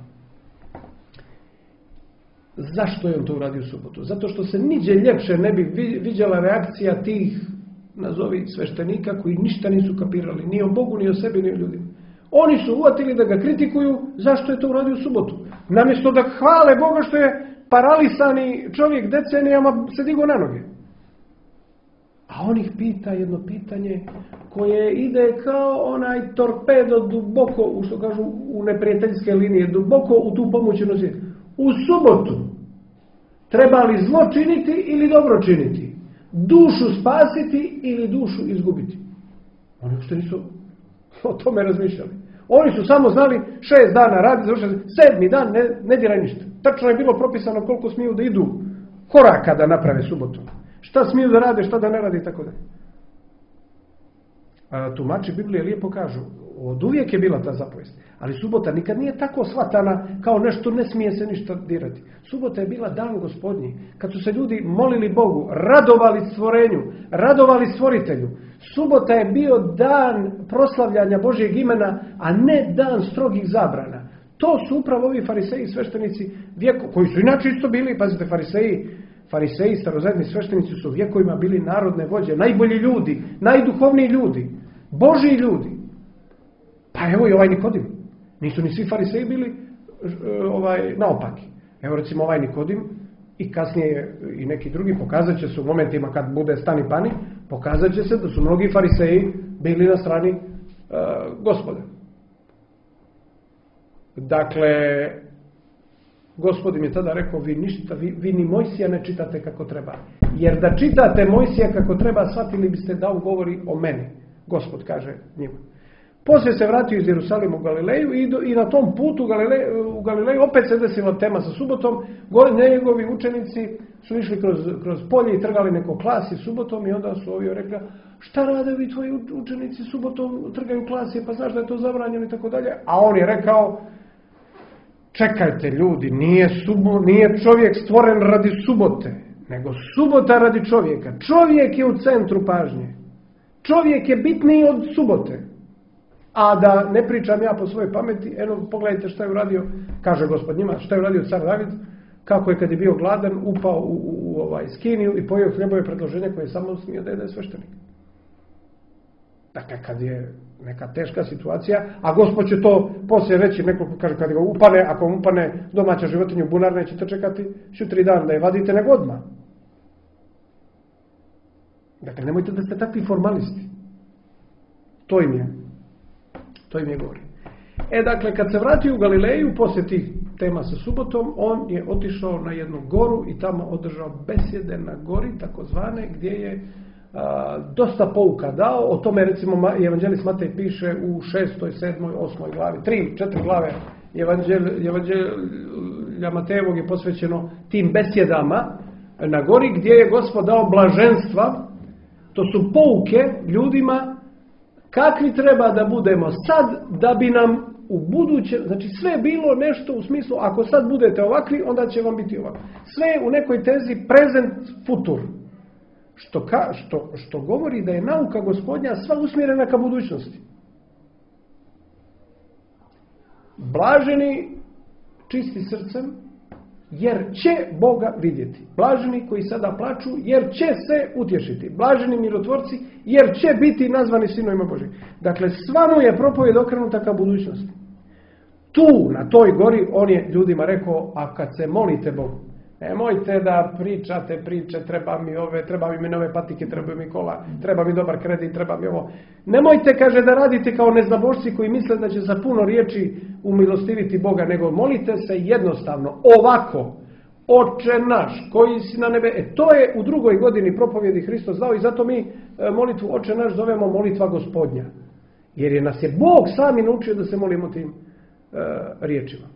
Zašto je on to uradio u subotu? Zato što se niđe ljepše ne bi viđala reakcija tih, nazovi, sveštenika koji ništa nisu kapirali, ni o Bogu, ni o sebi, ni o ljudima. Oni su uvatili da ga kritikuju zašto je to uradio u subotu. Namjesto da hvale Boga što je paralisani čovjek decenijama se digao na noge. A on ih pita jedno pitanje koje ide kao onaj torpedo duboko, u što kažu, u neprijateljske linije, duboko u tu pomoćenu svijetu. U subotu treba li zlo činiti ili dobro činiti? Dušu spasiti ili dušu izgubiti? Oni uopšte nisu o tome razmišljali. Oni su samo znali šest dana radi, završali, sedmi dan ne, ne diraj ništa. Tačno je bilo propisano koliko smiju da idu koraka da naprave subotu. Šta smiju da rade, šta da ne rade i tako dalje. Tumači Biblije lijepo kažu, od uvijek je bila ta zapovijest, ali subota nikad nije tako shvatana kao nešto ne smije se ništa dirati. Subota je bila dan Gospodnji, kad su se ljudi molili Bogu, radovali stvorenju, radovali stvoritelju. Subota je bio dan proslavljanja Božjeg imena, a ne dan strogih zabrana. To su upravo ovi fariseji i sveštenici vijeko, koji su inače isto bili, pazite, fariseji, fariseji, starozavetni sveštenici su vjekovima bili narodne vođe, najbolji ljudi, najduhovniji ljudi, Božji ljudi. Pa evo i ovaj Nikodim. Nisu ni svi fariseji bili ovaj, naopaki. Evo recimo ovaj Nikodim i kasnije i neki drugi pokazat će se u momentima kad bude stani pani, pokazat će se da su mnogi fariseji bili na strani uh, Gospoda. Dakle, Gospod im je tada rekao, vi ništa, vi, vi ni Mojsija ne čitate kako treba. Jer da čitate Mojsija kako treba, shvatili biste da on govori o meni. Gospod kaže njima. Poslije se vratio iz Jerusalima u Galileju i, do, i na tom putu u Galileju, u Galileju opet se desila tema sa subotom. Njegovi učenici su išli kroz, kroz polje i trgali neko klasi subotom i onda su ovi rekli, šta rade vi tvoji učenici subotom, trgaju klasi, pa znaš da je to zabranjeno i tako dalje. A on je rekao, čekajte ljudi, nije, subo, nije čovjek stvoren radi subote, nego subota radi čovjeka. Čovjek je u centru pažnje. Čovjek je bitniji od subote. A da ne pričam ja po svojoj pameti, eno pogledajte šta je uradio, kaže Gospod njima, šta je uradio car David, kako je kad je bio gladan upao u, u, u ovaj skiniju i pojeo hljebove predloženja koje je samo smio da je sveštenik. Dakle, kad je neka teška situacija, a Gospod će to poslije reći, neko kaže kad ga upane, ako vam upane domaća životinja u bunar, nećete čekati šutri dan da je vadite nego odmah. Dakle, nemojte da ste takvi formalisti. To im je. To im je govori. E, dakle, kad se vratio u Galileju, poslije tih tema sa subotom, on je otišao na jednu goru i tamo održao besjede na gori, takozvane, gdje je a, dosta pouka dao. O tome, recimo, evanđelist Matej piše u šestoj, sedmoj, osmoj glavi, tri, četiri glave evanđelja Matejevog je posvećeno tim besjedama na gori gdje je Gospod dao blaženstva. To su pouke ljudima kakvi treba da budemo sad da bi nam u buduće, znači sve je bilo nešto u smislu ako sad budete ovakvi onda će vam biti ovako. Sve je u nekoj tezi present futur. Što, ka, što, što govori da je nauka Gospodnja sva usmjerena ka budućnosti. Blaženi čisti srcem, jer će Boga vidjeti. Blaženi koji sada plaču, jer će se utješiti. Blaženi mirotvorci, jer će biti nazvani sinovima Božji. Dakle, sva mu je propovijed okrenuta ka budućnosti. Tu, na toj gori, on je ljudima rekao, a kad se molite Bogu, nemojte da pričate priče, treba mi ove, treba mi nove patike, treba mi kola, treba mi dobar kredit, treba mi ovo. Nemojte, kaže, da radite kao neznabošci koji misle da će za puno riječi umilostiviti Boga, nego molite se jednostavno, ovako, Oče naš, koji si na nebe. E, to je u drugoj godini propovjedi Hristos dao i zato mi molitvu Oče naš zovemo molitva Gospodnja. Jer je nas je Bog sami naučio da se molimo tim e, riječima.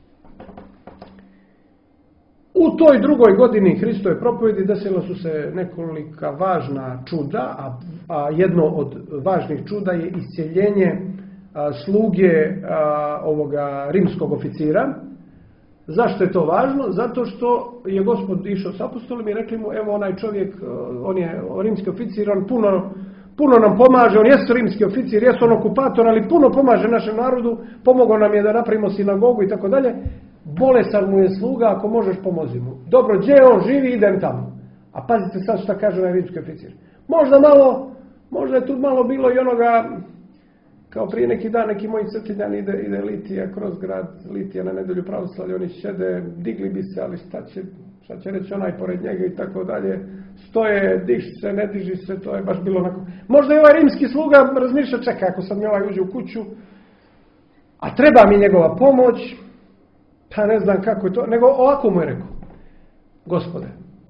U toj drugoj godini Hristove propovjedi desila su se nekolika važna čuda, a, a jedno od važnih čuda je isceljenje a, sluge a, ovoga rimskog oficira. Zašto je to važno? Zato što je Gospod išao s apostolima i rekli mu, evo onaj čovjek, on je rimski oficir, on puno, puno nam pomaže, on jest rimski oficir, jest on okupator, ali puno pomaže našem narodu, pomogao nam je da napravimo sinagogu i tako dalje. Bolesan mu je sluga, ako možeš pomozi mu. Dobro, gdje on živi, idem tamo. A pazite sad šta kaže ovaj rimski oficir. Možda malo, možda je tu malo bilo i onoga, kao prije neki dan, neki moji crkljan ide, ide litija kroz grad, litija na nedelju pravoslavlja, oni sjede, digli bi se, ali šta će, šta će reći onaj pored njega i tako dalje. Stoje, diš se, ne diži se, to je baš bilo onako. Možda i ovaj rimski sluga razmišlja, čekaj, ako sad mi ovaj uđe u kuću, a treba mi njegova pomoć, pa ne znam kako je to, nego ovako mu je rekao, Gospode,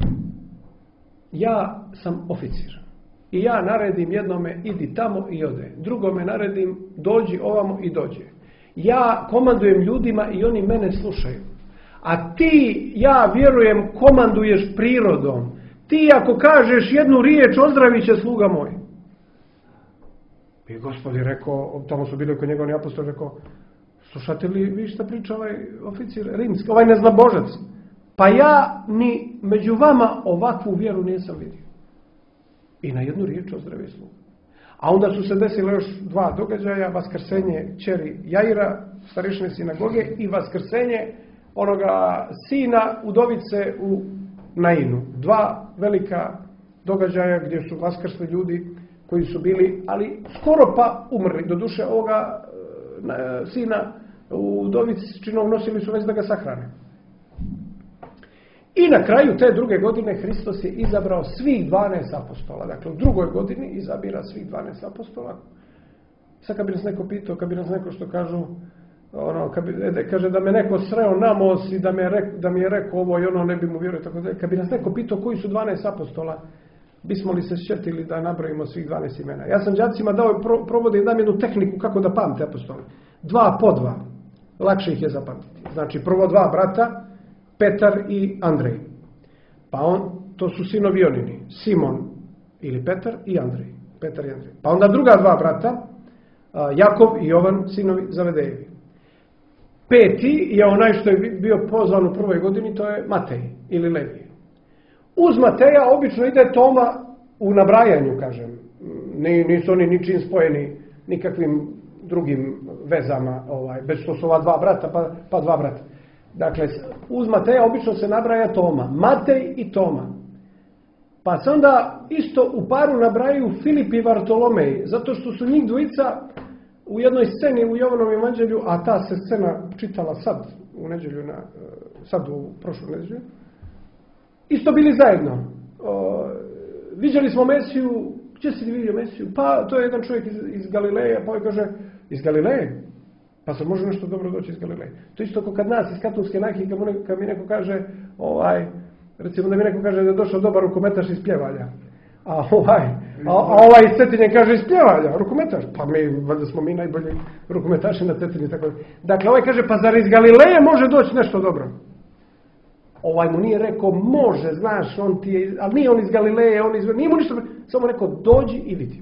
ja sam oficir i ja naredim jednome idi tamo i ode, drugome naredim dođi ovamo i dođe. Ja komandujem ljudima i oni mene slušaju, a ti, ja vjerujem, komanduješ prirodom. Ti ako kažeš jednu riječ ozdravit će sluga moj. I Gospod je rekao, tamo su bili kod njega oni apostoli, rekao, slušate li vi šta priča ovaj oficir rimski, ovaj neznabožac? Pa ja ni među vama ovakvu vjeru nisam vidio. I na jednu riječ ozdravio slugu. A onda su se desile još dva događaja, vaskrsenje kćeri Jaira, starešine sinagoge, i vaskrsenje onoga sina udovice u Nainu. Dva velika događaja gdje su vaskrsli ljudi koji su bili, ali skoro pa umrli. Doduše ovoga sina u udovici činom nosili su već da ga sahrane. I na kraju te druge godine Hristos je izabrao svih dvanaest apostola. Dakle, u drugoj godini izabira svih dvanaest apostola. Sad kad bi nas neko pitao, kad bi nas neko što kažu, ono, kad bi, kaže da me neko sreo na most i da, me rek, da mi je rekao ovo i ono, ne bi mu vjerovao. Tako da, kad bi nas neko pitao koji su dvanaest apostola, bismo li se sjetili da nabrojimo svih dvanaest imena. Ja sam đacima dao, pro, provodim dam jednu tehniku kako da pamte apostole. Dva po dva. Lakše ih je zapamtiti. Znači, prvo dva brata, Petar i Andrej. Pa on, to su sinovi Onini. Simon ili Petar i Andrej. Petar i Andrej. Pa onda druga dva brata, Jakov i Jovan, sinovi Zavedejevi. Peti je onaj što je bio pozvan u prvoj godini, to je Matej ili Levi. Uz Mateja obično ide Toma u nabrajanju, kažem. Nisu oni ničim spojeni nikakvim drugim vezama, ovaj, bez što su ova dva brata, pa, pa dva brata. Dakle, uz Mateja obično se nabraja Toma. Matej i Toma. Pa se onda isto u paru nabrajaju Filip i Vartolomej, zato što su njih dvojica u jednoj sceni u Jovanom evanđelju, a ta se scena čitala sad u nedjelju, na, sad u prošlu nedjelju, isto bili zajedno. O, viđali smo Mesiju, gdje si vidio Mesiju? Pa to je jedan čovjek iz, iz Galileja, pa on kaže, iz Galileje? Pa se može nešto dobro doći iz Galileje. To isto kao kad nas iz Katolske najke, kad, kad mi neko kaže, ovaj, recimo da mi neko kaže da je došao dobar rukometaš iz Pljevalja. A ovaj, a, a ovaj iz Cetinje kaže iz Pljevalja, rukometaš. Pa mi, valjda smo mi najbolji rukometaši na Cetinji. Tako. Dakle, ovaj kaže, pa zar iz Galileje može doći nešto dobro? Ovaj mu nije rekao, može, znaš, on ti je, ali nije on iz Galileje, on iz... Nije mu ništa, samo rekao, dođi i vidi.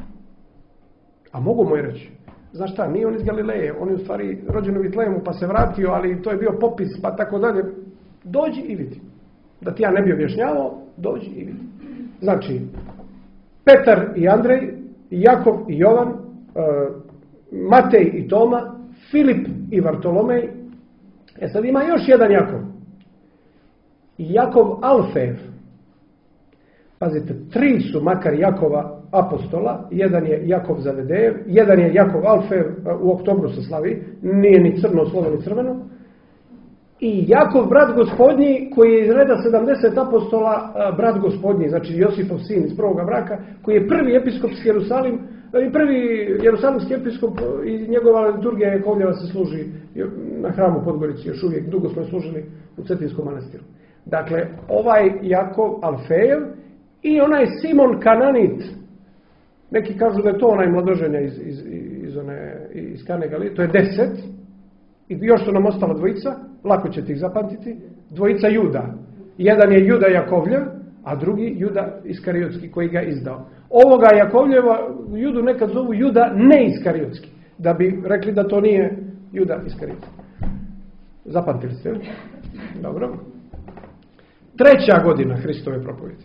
A mogu mu je reći, znaš šta, nije on iz Galileje, on je u stvari rođen u Vitlejemu pa se vratio, ali to je bio popis, pa tako dalje. Dođi i vidi. Da ti ja ne bi objašnjavao, dođi i vidi. Znači, Petar i Andrej, Jakov i Jovan, Matej i Toma, Filip i Vartolomej. E sad ima još jedan Jakov. Jakov Alfejev. Pazite, tri su makar Jakova apostola. Jedan je Jakov Zavedejev, jedan je Jakov Alfejev, u oktobru se slavi, nije ni crno slovo ni crveno. I Jakov, brat gospodnji, koji je iz reda sedamdeset apostola, brat gospodnji, znači Josipov sin iz prvoga braka, koji je prvi episkopski Jerusalim, i prvi jerusalimski episkop, i njegova liturgija Jakovljeva se služi na hramu Podgorici, još uvijek dugo smo služili u Cetinskom manastiru. Dakle, ovaj Jakov Alfejev i onaj Simon Kananit, neki kažu da je to onaj mladoženja iz, iz, iz, one, iz Kane Galilije, to je deset, i još su nam ostala dvojica, lako ćete ih zapamtiti, dvojica Juda. Jedan je Juda Jakovljev, a drugi Juda Iskariotski koji ga izdao. Ovoga Jakovljeva Judu nekad zovu Juda neiskariotski, da bi rekli da to nije Juda Iskariotski. Zapamtili ste? Dobro. Treća godina Hristove propovjedi.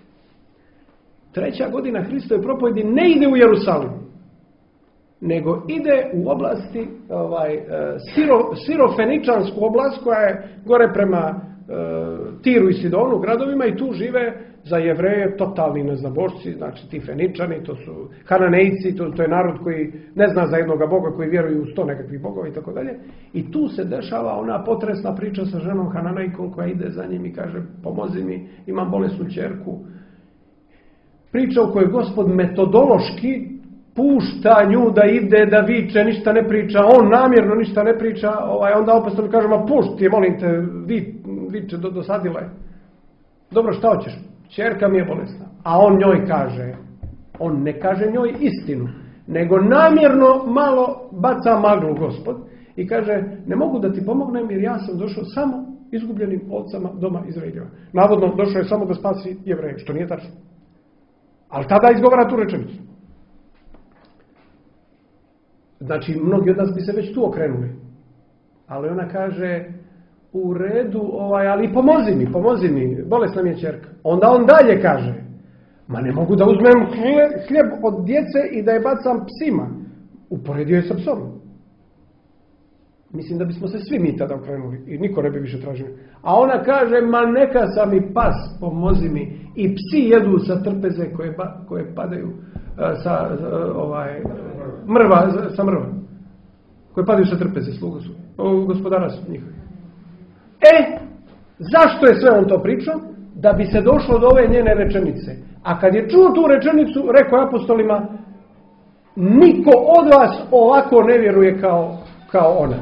Treća godina Hristove propovjedi ne ide u Jerusalim, nego ide u oblasti, ovaj, Siro, Sirofeničansku oblast koja je gore prema e, Tiru i Sidonu, gradovima, i tu žive za Jevreje totalni neznabošci, znači ti Feničani, to su Hananejci, to, to je narod koji ne zna za jednoga Boga, koji vjeruju u sto nekakvih bogova i tako dalje. I tu se dešava ona potresna priča sa ženom Hananejkom koja ide za njim i kaže, pomozi mi, imam bolesnu ćerku. Priča u kojoj Gospod metodološki pušta nju da ide, da viče, ništa ne priča, on namjerno ništa ne priča, ovaj, onda apostol kaže, ma pušti je, molim te, vi, viče, do, dosadila je. Dobro, šta hoćeš? Ćerka mi je bolesna. A on njoj kaže, on ne kaže njoj istinu, nego namjerno malo baca maglu Gospod i kaže, ne mogu da ti pomognem jer ja sam došao samo izgubljenim ovcama doma Izraeljeva. Navodno, došao je samo da spasi Jevreje, što nije tačno. Ali tada izgovara tu rečenicu. Znači, mnogi od nas bi se već tu okrenuli. Ali ona kaže, u redu, ovaj, ali pomozi mi, pomozi mi, bolesna mi je ćerka. Onda on dalje kaže, ma ne mogu da uzmem hljeb od djece i da je bacam psima. Uporedio je sa psom. Mislim da bismo se svi mi tada okrenuli i niko ne bi više tražio. A ona kaže, ma neka sam i pas, pomozi mi. I psi jedu sa trpeze koje, koje padaju sa ovaj, mrva, sa mrva. Koje padaju sa trpeze, sluga su. Gospodara su njihovi. E, zašto je sve on to pričao? Da bi se došlo do ove njene rečenice. A kad je čuo tu rečenicu, rekao je apostolima, niko od vas ovako ne vjeruje kao, kao ona.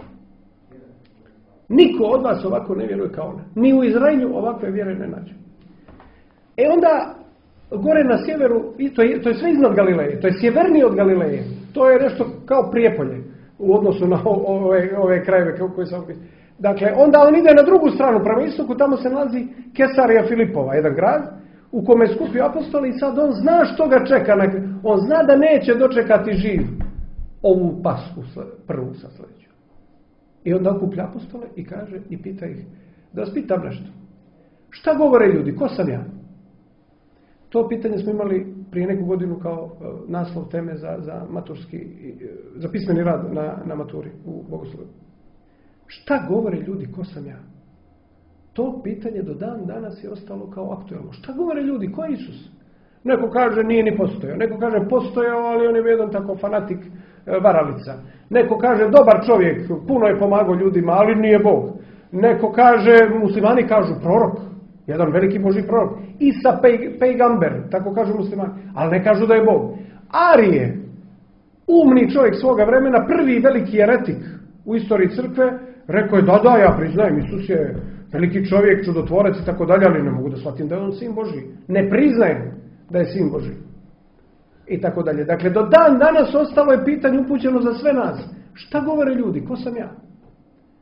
Niko od vas ovako ne vjeruje kao ona. Ni u Izraelju ovakve vjere ne nađe. E onda, gore na sjeveru, to je, to je sve iznad Galileje, to je sjevernije od Galileje. To je nešto kao Prijepolje u odnosu na ove, ove krajeve koje sam opisao. Dakle, onda on ide na drugu stranu, prema istoku, tamo se nalazi Kesarija Filipova, jedan grad u kome je skupio apostoli i sad on zna što ga čeka. On zna da neće dočekati živ ovu Pashu prvu sa sljedeću. I onda okuplja apostole i kaže i pita ih, da vas pitam nešto. Šta govore ljudi, ko sam ja? To pitanje smo imali prije neku godinu kao naslov teme za, za maturski, za pismeni rad na, na maturi u Bogoslovu. Šta govore ljudi, ko sam ja? To pitanje do dan danas je ostalo kao aktuelno. Šta govore ljudi, ko je Isus? Neko kaže nije ni postojao, neko kaže postojao, ali on je jedan tako fanatik varalica. Neko kaže dobar čovjek, puno je pomagao ljudima, ali nije Bog. Neko kaže, muslimani kažu prorok, jedan veliki Božji prorok. Isa pejgamber, tako kažu muslimani, ali ne kažu da je Bog. Arije, umni čovjek svoga vremena, prvi veliki eretik u istoriji crkve, rekao je da, da, ja priznajem, Isus je veliki čovjek, čudotvorac i tako dalje, ali ne mogu da shvatim da je on sin Božji. Ne priznajem da je sin Božji. I tako dalje. Dakle, do dan danas ostalo je pitanje upućeno za sve nas. Šta govore ljudi? Ko sam ja?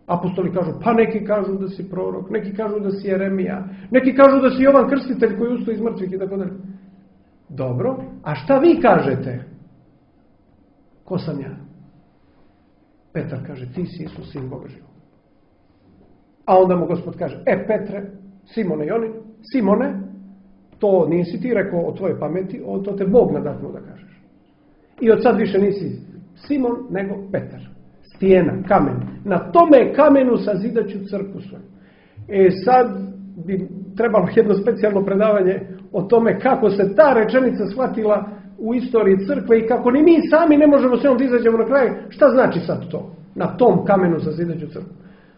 Apostoli kažu, pa neki kažu da si prorok, neki kažu da si Jeremija, neki kažu da si Jovan Krstitelj koji ustao iz mrtvih i tako dalje. Dobro, a šta vi kažete? Ko sam ja? Petar kaže, ti si Isus, sin Boga živog. A onda mu Gospod kaže, e Petre, Simone Jonin, Simone, to nisi ti rekao o tvojoj pameti, o to te Bog nadahnuo da kažeš. I od sad više nisi Simon, nego Petar. Stijena, kamen. Na tome kamenu sazidaću crkvu svoju. E sad bi trebalo jedno specijalno predavanje o tome kako se ta rečenica shvatila u istoriji crkve i kako ni mi sami ne možemo se onda izađemo na kraj. Šta znači sad to? Na tom kamenu sazidaću crkvu.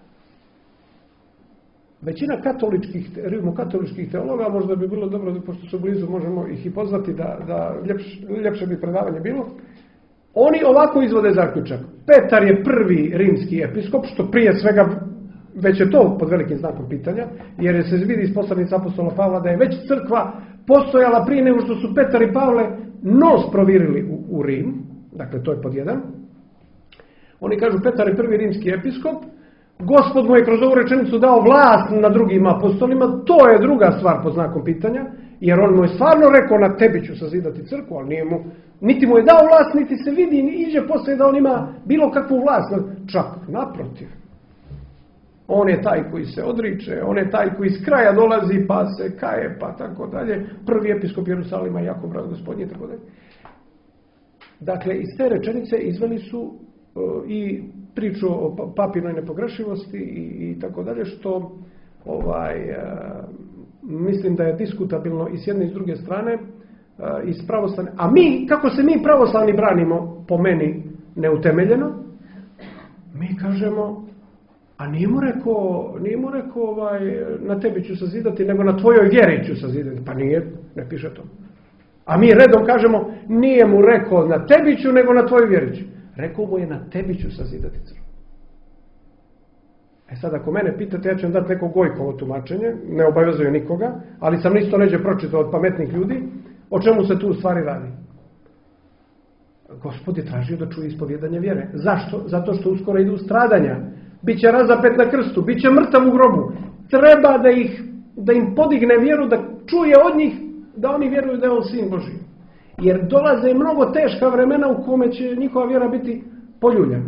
Većina katoličkih, rimokatoličkih teologa, možda bi bilo dobro, pošto su blizu, možemo ih i pozvati da, da ljepše, ljepše bi predavanje bilo. Oni ovako izvode zaključak. Petar je prvi rimski episkop, što prije svega već je to pod velikim znakom pitanja, jer se vidi iz poslanice apostola Pavla da je već crkva postojala prije nego što su Petar i Pavle nos provirili u, u Rim. Dakle, to je pod jedan. Oni kažu, Petar je prvi rimski episkop, Gospod mu je kroz ovu rečenicu dao vlast na drugim apostolima, to je druga stvar pod znakom pitanja, jer on mu je stvarno rekao, na tebi ću sazidati crkvu, ali nije mu, niti mu je dao vlast, niti se vidi, ni iđe poslije da on ima bilo kakvu vlast. Čak naprotiv. On je taj koji se odriče, on je taj koji iz kraja dolazi pa se kaje, pa tako dalje. Prvi episkop Jerusalima, jako brat gospodnji, tako dalje. Dakle, iz te rečenice izveli su uh, i priču o papinoj nepogrešivosti i, i tako dalje, što ovaj, uh, mislim da je diskutabilno i s jedne i s druge strane, uh, iz pravoslavne. A mi, kako se mi pravoslavni branimo, po meni neutemeljeno, mi kažemo, a nije mu rekao, nije mu rekao ovaj, na tebi ću sazidati, nego na tvojoj vjeri ću sazidati. Pa nije, ne piše to. A mi redom kažemo, nije mu rekao na tebi ću, nego na tvojoj vjeri ću. Rekao mu je, na tebi ću sazidati crkvu. E sad, ako mene pitate, ja ću vam dati neko Gojkovo tumačenje, ne obavezuje nikoga, ali sam isto neđe pročitao od pametnih ljudi, o čemu se tu u stvari radi. Gospod je tražio da čuje ispovjedanje vjere. Zašto? Zato što uskoro idu stradanja. Biće razapet na krstu, biće mrtav u grobu. Treba da, ih, da im podigne vjeru, da čuje od njih da oni vjeruju da je on sin Božji. Jer dolaze mnogo teška vremena u kome će njihova vjera biti poljuljena.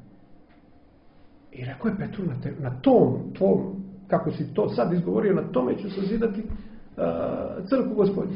I rekao je Petru, na, te, na tom, tom, kako si to sad izgovorio, na tome ću sazidati uh, crkvu Gospodnju.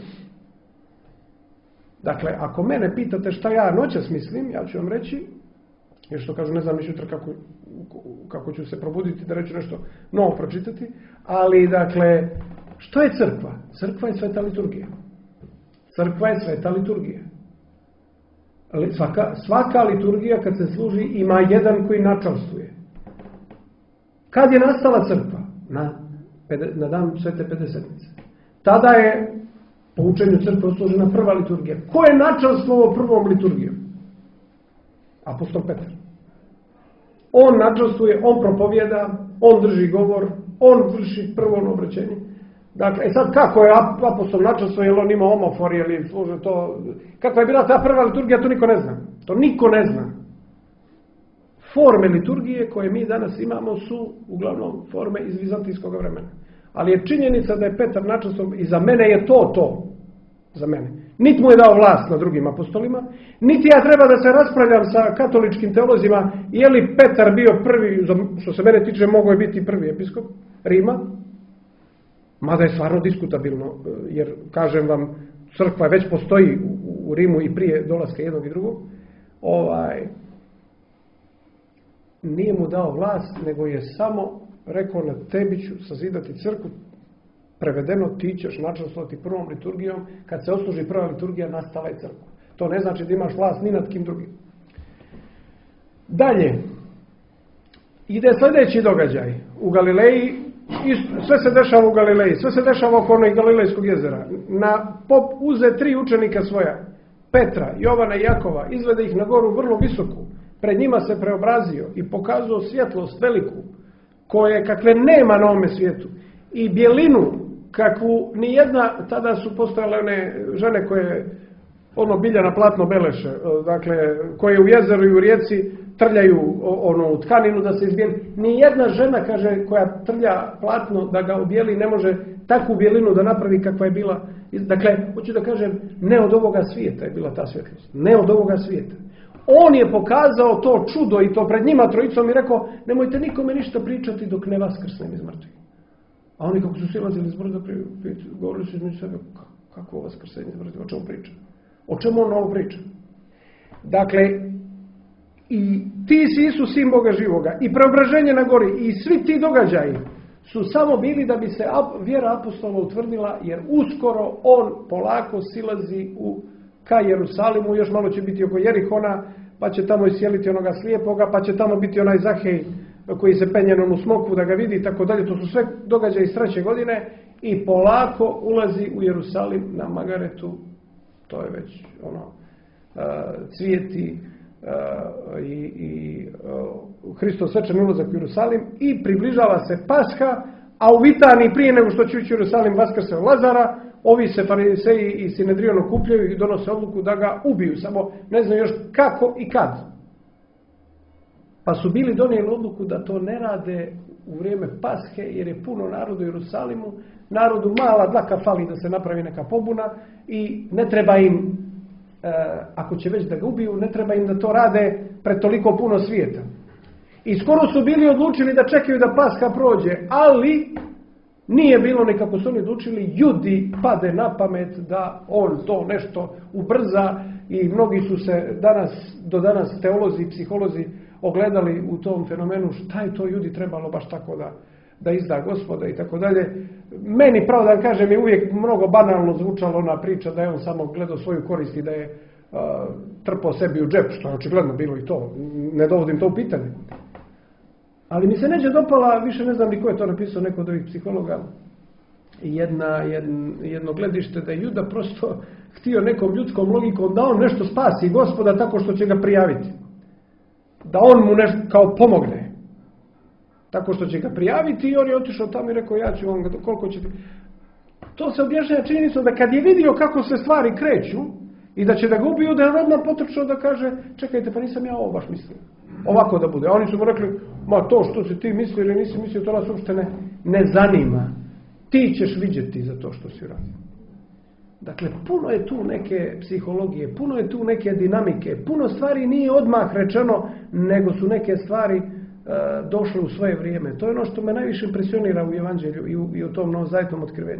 Dakle, ako mene pitate šta ja noćas mislim, ja ću vam reći, jer što kažu, ne znam ni jutra kako, kako ću se probuditi da reću nešto novo pročitati, ali dakle, što je crkva? Crkva je sveta liturgija. Crkva je sveta liturgija. Svaka, svaka liturgija kad se služi ima jedan koji načalstvuje. Kad je nastala crkva? Na, na dan Svete Pedesetnice. Tada je po učenju crkve uslužena prva liturgija. Ko je načalstvovao prvom liturgijom? Apostol Petar. On načalstvuje, on propovjeda, on drži govor, on vrši prvo obraćenje. Dakle, e sad kako je apostol načalstvuje, jel on ima omofor, ili služe to... Kako je bila ta prva liturgija, to niko ne zna. To niko ne zna. Forme liturgije koje mi danas imamo su uglavnom forme iz vizantijskog vremena. Ali je činjenica da je Petar načalstvo, i za mene je to to. Za mene. Niti mu je dao vlast na drugim apostolima, niti ja treba da se raspravljam sa katoličkim teolozima, je li Petar bio prvi, što se mene tiče, mogao je biti prvi episkop Rima, mada je stvarno diskutabilno, jer, kažem vam, crkva već postoji u, u Rimu i prije dolaska jednog i drugog. Ovaj, nije mu dao vlast, nego je samo rekao, na tebi ću sazidati crkvu. Prevedeno, ti ćeš načalstvovati prvom liturgijom, kad se osluži prva liturgija, nastala je crkva. To ne znači da imaš vlast ni nad kim drugim. Dalje, ide sljedeći događaj. U Galileji, sve se dešava u Galileji, sve se dešava oko onog Galilejskog jezera. Na pop uze tri učenika svoja, Petra, Jovana i Jakova, izvede ih na goru vrlo visoku, pred njima se preobrazio i pokazao svjetlost veliku, koje kakve nema na ovome svijetu, i bjelinu kakvu ni jedna, tada su postojale one žene koje ono bilja na platno beleše, dakle koje u jezeru i u rijeci trljaju onu tkaninu da se izbijeli. Ni jedna žena, kaže, koja trlja platno da ga objeli, ne može takvu bijelinu da napravi kakva je bila. Dakle, hoću da kažem, ne od ovoga svijeta je bila ta svjetlost. Ne od ovoga svijeta. On je pokazao to čudo i to pred njima trojicom i rekao, nemojte nikome ništa pričati dok ne vaskrsnem iz mrtvih. A oni kako su silazili iz brda, govorili su između sebe, kako vaskrsenje iz mrtvih, o čemu priča? O čemu on ovo priča? Dakle, i ti si Isus, sin Boga živoga, i preobraženje na gori, i svi ti događaji su samo bili da bi se vjera apostola utvrdila, jer uskoro on polako silazi u, ka Jerusalimu, još malo će biti oko Jerihona, pa će tamo isjeliti onoga slijepoga, pa će tamo biti onaj Zahej koji se penje na onu smokvu da ga vidi i tako dalje. To su sve događaje iz treće godine i polako ulazi u Jerusalim na Magaretu. To je već ono cvijeti i, i Hristov svečani ulazak u Jerusalim i približava se Pasha, a u Vitaniji prije nego što će ući u Jerusalim vaskrse Lazara, ovi se fariseji i Sinedrion okupljaju i donose odluku da ga ubiju, samo ne znaju još kako i kad. Pa su bili donijeli odluku da to ne rade u vrijeme Pashe, jer je puno narodu u Jerusalimu, narodu mala dlaka fali da se napravi neka pobuna i ne treba im, e, ako će već da ga ubiju, ne treba im da to rade pred toliko puno svijeta. I skoro su bili odlučili da čekaju da Pasha prođe, ali nije bilo ni kako su oni odlučili, Judi pade na pamet da on to nešto ubrza i mnogi su se danas, do danas teolozi i psiholozi ogledali u tom fenomenu šta je to Judi trebalo baš tako da, da izda Gospoda i tako dalje. Meni, pravo da kažem, je uvijek mnogo banalno zvučala ona priča da je on samo gledao svoju korist i da je uh, trpao sebi u džep, što je očigledno bilo i to. Ne dovodim to u pitanje. Ali mi se neđe dopala, više ne znam ni ko je to napisao, neko od ovih psihologa, jedna, jedno, jedno gledište da je Juda prosto htio nekom ljudskom logikom da on nešto spasi Gospoda tako što će ga prijaviti. Da on mu nešto kao pomogne. Tako što će ga prijaviti i on je otišao tamo i rekao ja ću vam ga, koliko ćete... To se objašnjava činjenicom da kad je vidio kako se stvari kreću i da će da ga ubiju, da je odmah potrčao da kaže čekajte, pa nisam ja ovo baš mislio. Ovako da bude. A oni su mu rekli, ma to što si ti mislio ili nisi mislio, to nas uopšte ne, ne zanima. Ti ćeš vidjeti za to što si uradio. Dakle, puno je tu neke psihologije, puno je tu neke dinamike, puno stvari nije odmah rečeno, nego su neke stvari e, došle u svoje vrijeme. To je ono što me najviše impresionira u Evanđelju i u, i u tom novozavetnom otkrivenju.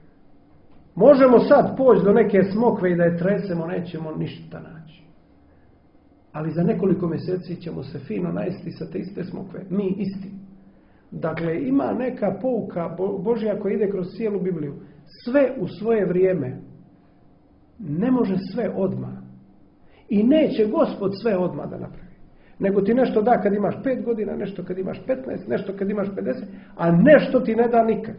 Možemo sad poći do neke smokve i da je tresemo, nećemo ništa naći. Ali za nekoliko mjeseci ćemo se fino najesti sa te iste smokve. Mi isti. Dakle, ima neka pouka Božja koja ide kroz cijelu Bibliju. Sve u svoje vrijeme. Ne može sve odmah. I neće Gospod sve odmah da napravi. Nego ti nešto da kad imaš pet godina, nešto kad imaš petnaest, nešto kad imaš pedeset, a nešto ti ne da nikad.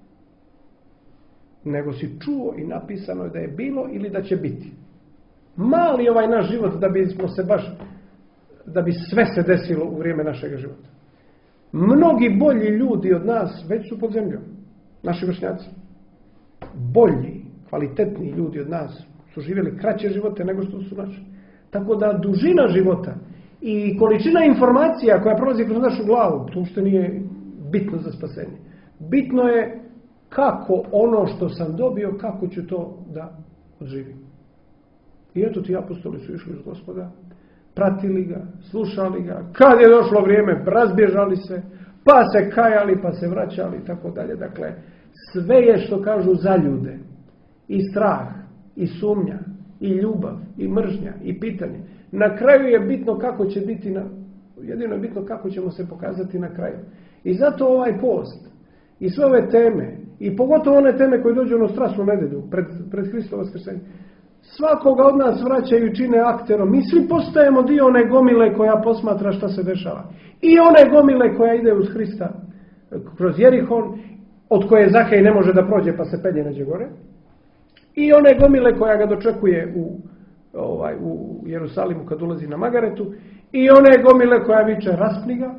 Nego si čuo i napisano je da je bilo ili da će biti. Mali ovaj naš život da bi smo se baš, da bi sve se desilo u vrijeme našeg života. Mnogi bolji ljudi od nas već su pod zemljom. Naši vršnjaci. Bolji, kvalitetniji ljudi od nas su živjeli kraće živote nego što su naši. Tako da dužina života i količina informacija koja prolazi kroz našu glavu, to uopšte nije bitno za spasenje. Bitno je kako ono što sam dobio, kako ću to da odživim. I eto ti apostoli su išli uz Gospoda, pratili ga, slušali ga, kad je došlo vrijeme, razbježali se, pa se kajali, pa se vraćali i tako dalje. Dakle, sve je što kažu za ljude. I strah, i sumnja, i ljubav, i mržnja, i pitanje. Na kraju je bitno kako će biti, na, jedino je bitno kako ćemo se pokazati na kraju. I zato ovaj post, i sve ove teme, i pogotovo one teme koje dođu na strasnu nedelju, pred, pred Hristovo vaskrsenje, svakoga od nas vraćaju i čine akterom. Mi svi postajemo dio one gomile koja posmatra šta se dešava. I one gomile koja ide uz Hrista kroz Jerihon, od koje Zahej ne može da prođe pa se penje neđe gore. I one gomile koja ga dočekuje u, ovaj, u Jerusalimu kad ulazi na Magaretu. I one gomile koja viče raspni ga.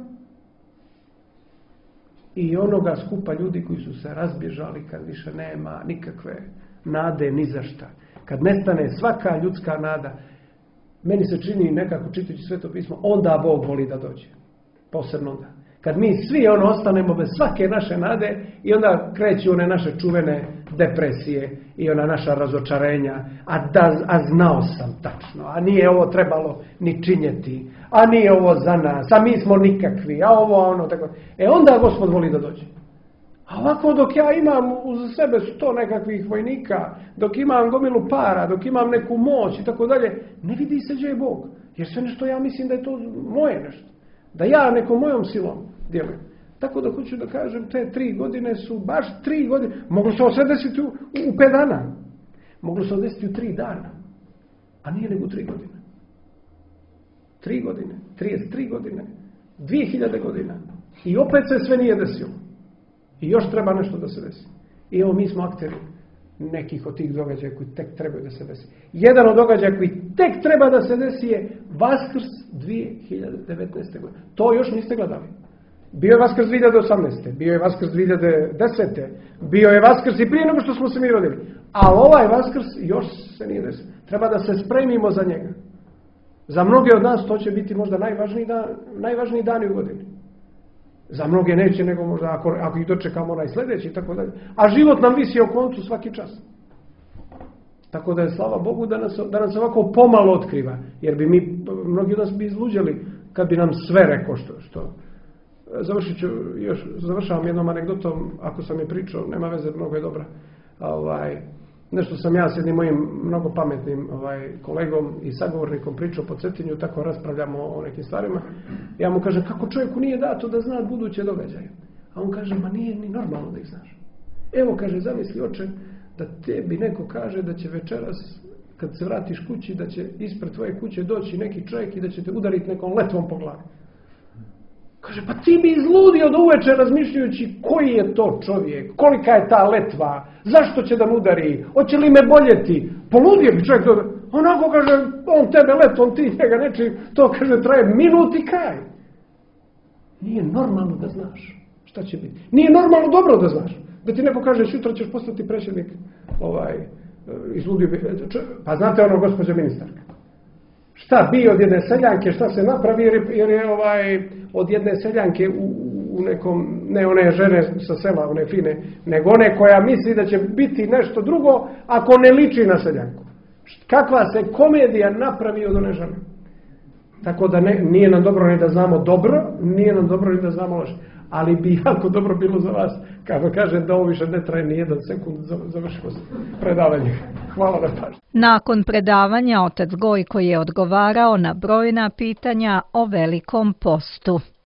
I onoga skupa ljudi koji su se razbježali kad više nema nikakve nade ni za šta. Kad nestane svaka ljudska nada. meni se čini nekako čitajući Sveto pismo, onda Bog voli da dođe. Posebno onda. Kad mi svi ono ostanemo bez svake naše nade i onda kreću one naše čuvene depresije i ona naša razočarenja, a, da, a znao sam tačno, a nije ovo trebalo ni činjeti, a nije ovo za nas, a mi smo nikakvi, a ovo ono tako. E onda Gospod voli da dođe. A ovako dok ja imam uz sebe sto nekakvih vojnika, dok imam gomilu para, dok imam neku moć i tako dalje, ne vidi se gdje je Bog. Jer sve nešto ja mislim da je to moje nešto. Da ja nekom mojom silom djelujem. Tako da hoću da kažem, te tri godine su baš tri godine. Moglo se ovo sve desiti u, u pet dana. Moglo se ovo desiti u tri dana. A nije nego u tri godine. Tri godine, trideset tri godine, dvije hiljade godina. I opet se sve nije desilo. I još treba nešto da se desi. I evo mi smo akteri nekih od tih događaja koji tek trebaju da se desi. Jedan od događaja koji tek treba da se desi je Vaskrs dvije hiljade devetnaeste. godine. To još niste gledali. Bio je Vaskrs dvije hiljade osamnaeste. Bio je Vaskrs dvije hiljade desete. Bio je Vaskrs i prije nego što smo se mi rodili. Ali ovaj Vaskrs još se nije desio. Treba da se spremimo za njega. Za mnoge od nas to će biti možda najvažniji, dan, najvažniji dani u godini. Za mnoge neće, nego možda ako, ako ih dočekamo onaj sljedeći i tako dalje. A život nam visi o koncu svaki čas. Tako da je slava Bogu da nas, da nas ovako pomalo otkriva. Jer bi mi, mnogi od nas bi izluđali kad bi nam sve rekao što. što. Završit ću, još završavam jednom anegdotom, ako sam je pričao, nema veze, mnogo je dobra. Ovaj, nešto sam ja s jednim mojim mnogo pametnim ovaj, kolegom i sagovornikom pričao po Cetinju, tako raspravljamo o nekim stvarima. Ja mu kažem, kako čovjeku nije dato da zna buduće događaje? A on kaže, ma nije ni normalno da ih znaš. Evo, kaže, zamisli oče, da tebi neko kaže da će večeras, kad se vratiš kući, da će ispred tvoje kuće doći neki čovjek i da će te udariti nekom letvom po glavi. Kaže, pa ti bi izludio do uveče razmišljajući koji je to čovjek, kolika je ta letva, zašto će da me udari, hoće li me boljeti, poludio bi čovjek to. Onako kaže, on tebe letvom, ti njega neči, to kaže traje minut i kraj. Nije normalno da znaš šta će biti. Nije normalno dobro da znaš. Da ti neko kaže, sutra ćeš postati predsjednik, ovaj, izludio bi, pa znate ono, gospođa ministarka. Šta bi od jedne seljanke, šta se napravi, jer je, jer je ovaj, od jedne seljanke u, u nekom, ne one žene sa sela, one fine, nego one koja misli da će biti nešto drugo, ako ne liči na seljanku. Kakva se komedija napravi od one žene. Tako da ne, nije nam dobro ni da znamo dobro, nije nam dobro ni da znamo loše. Ali bi jako dobro bilo za vas, kako kaže, da ovo više ne traje ni jedan sekund, završimo se predavanje. Hvala na pažnji. Nakon predavanja otac Gojko je odgovarao na brojna pitanja o Velikom postu.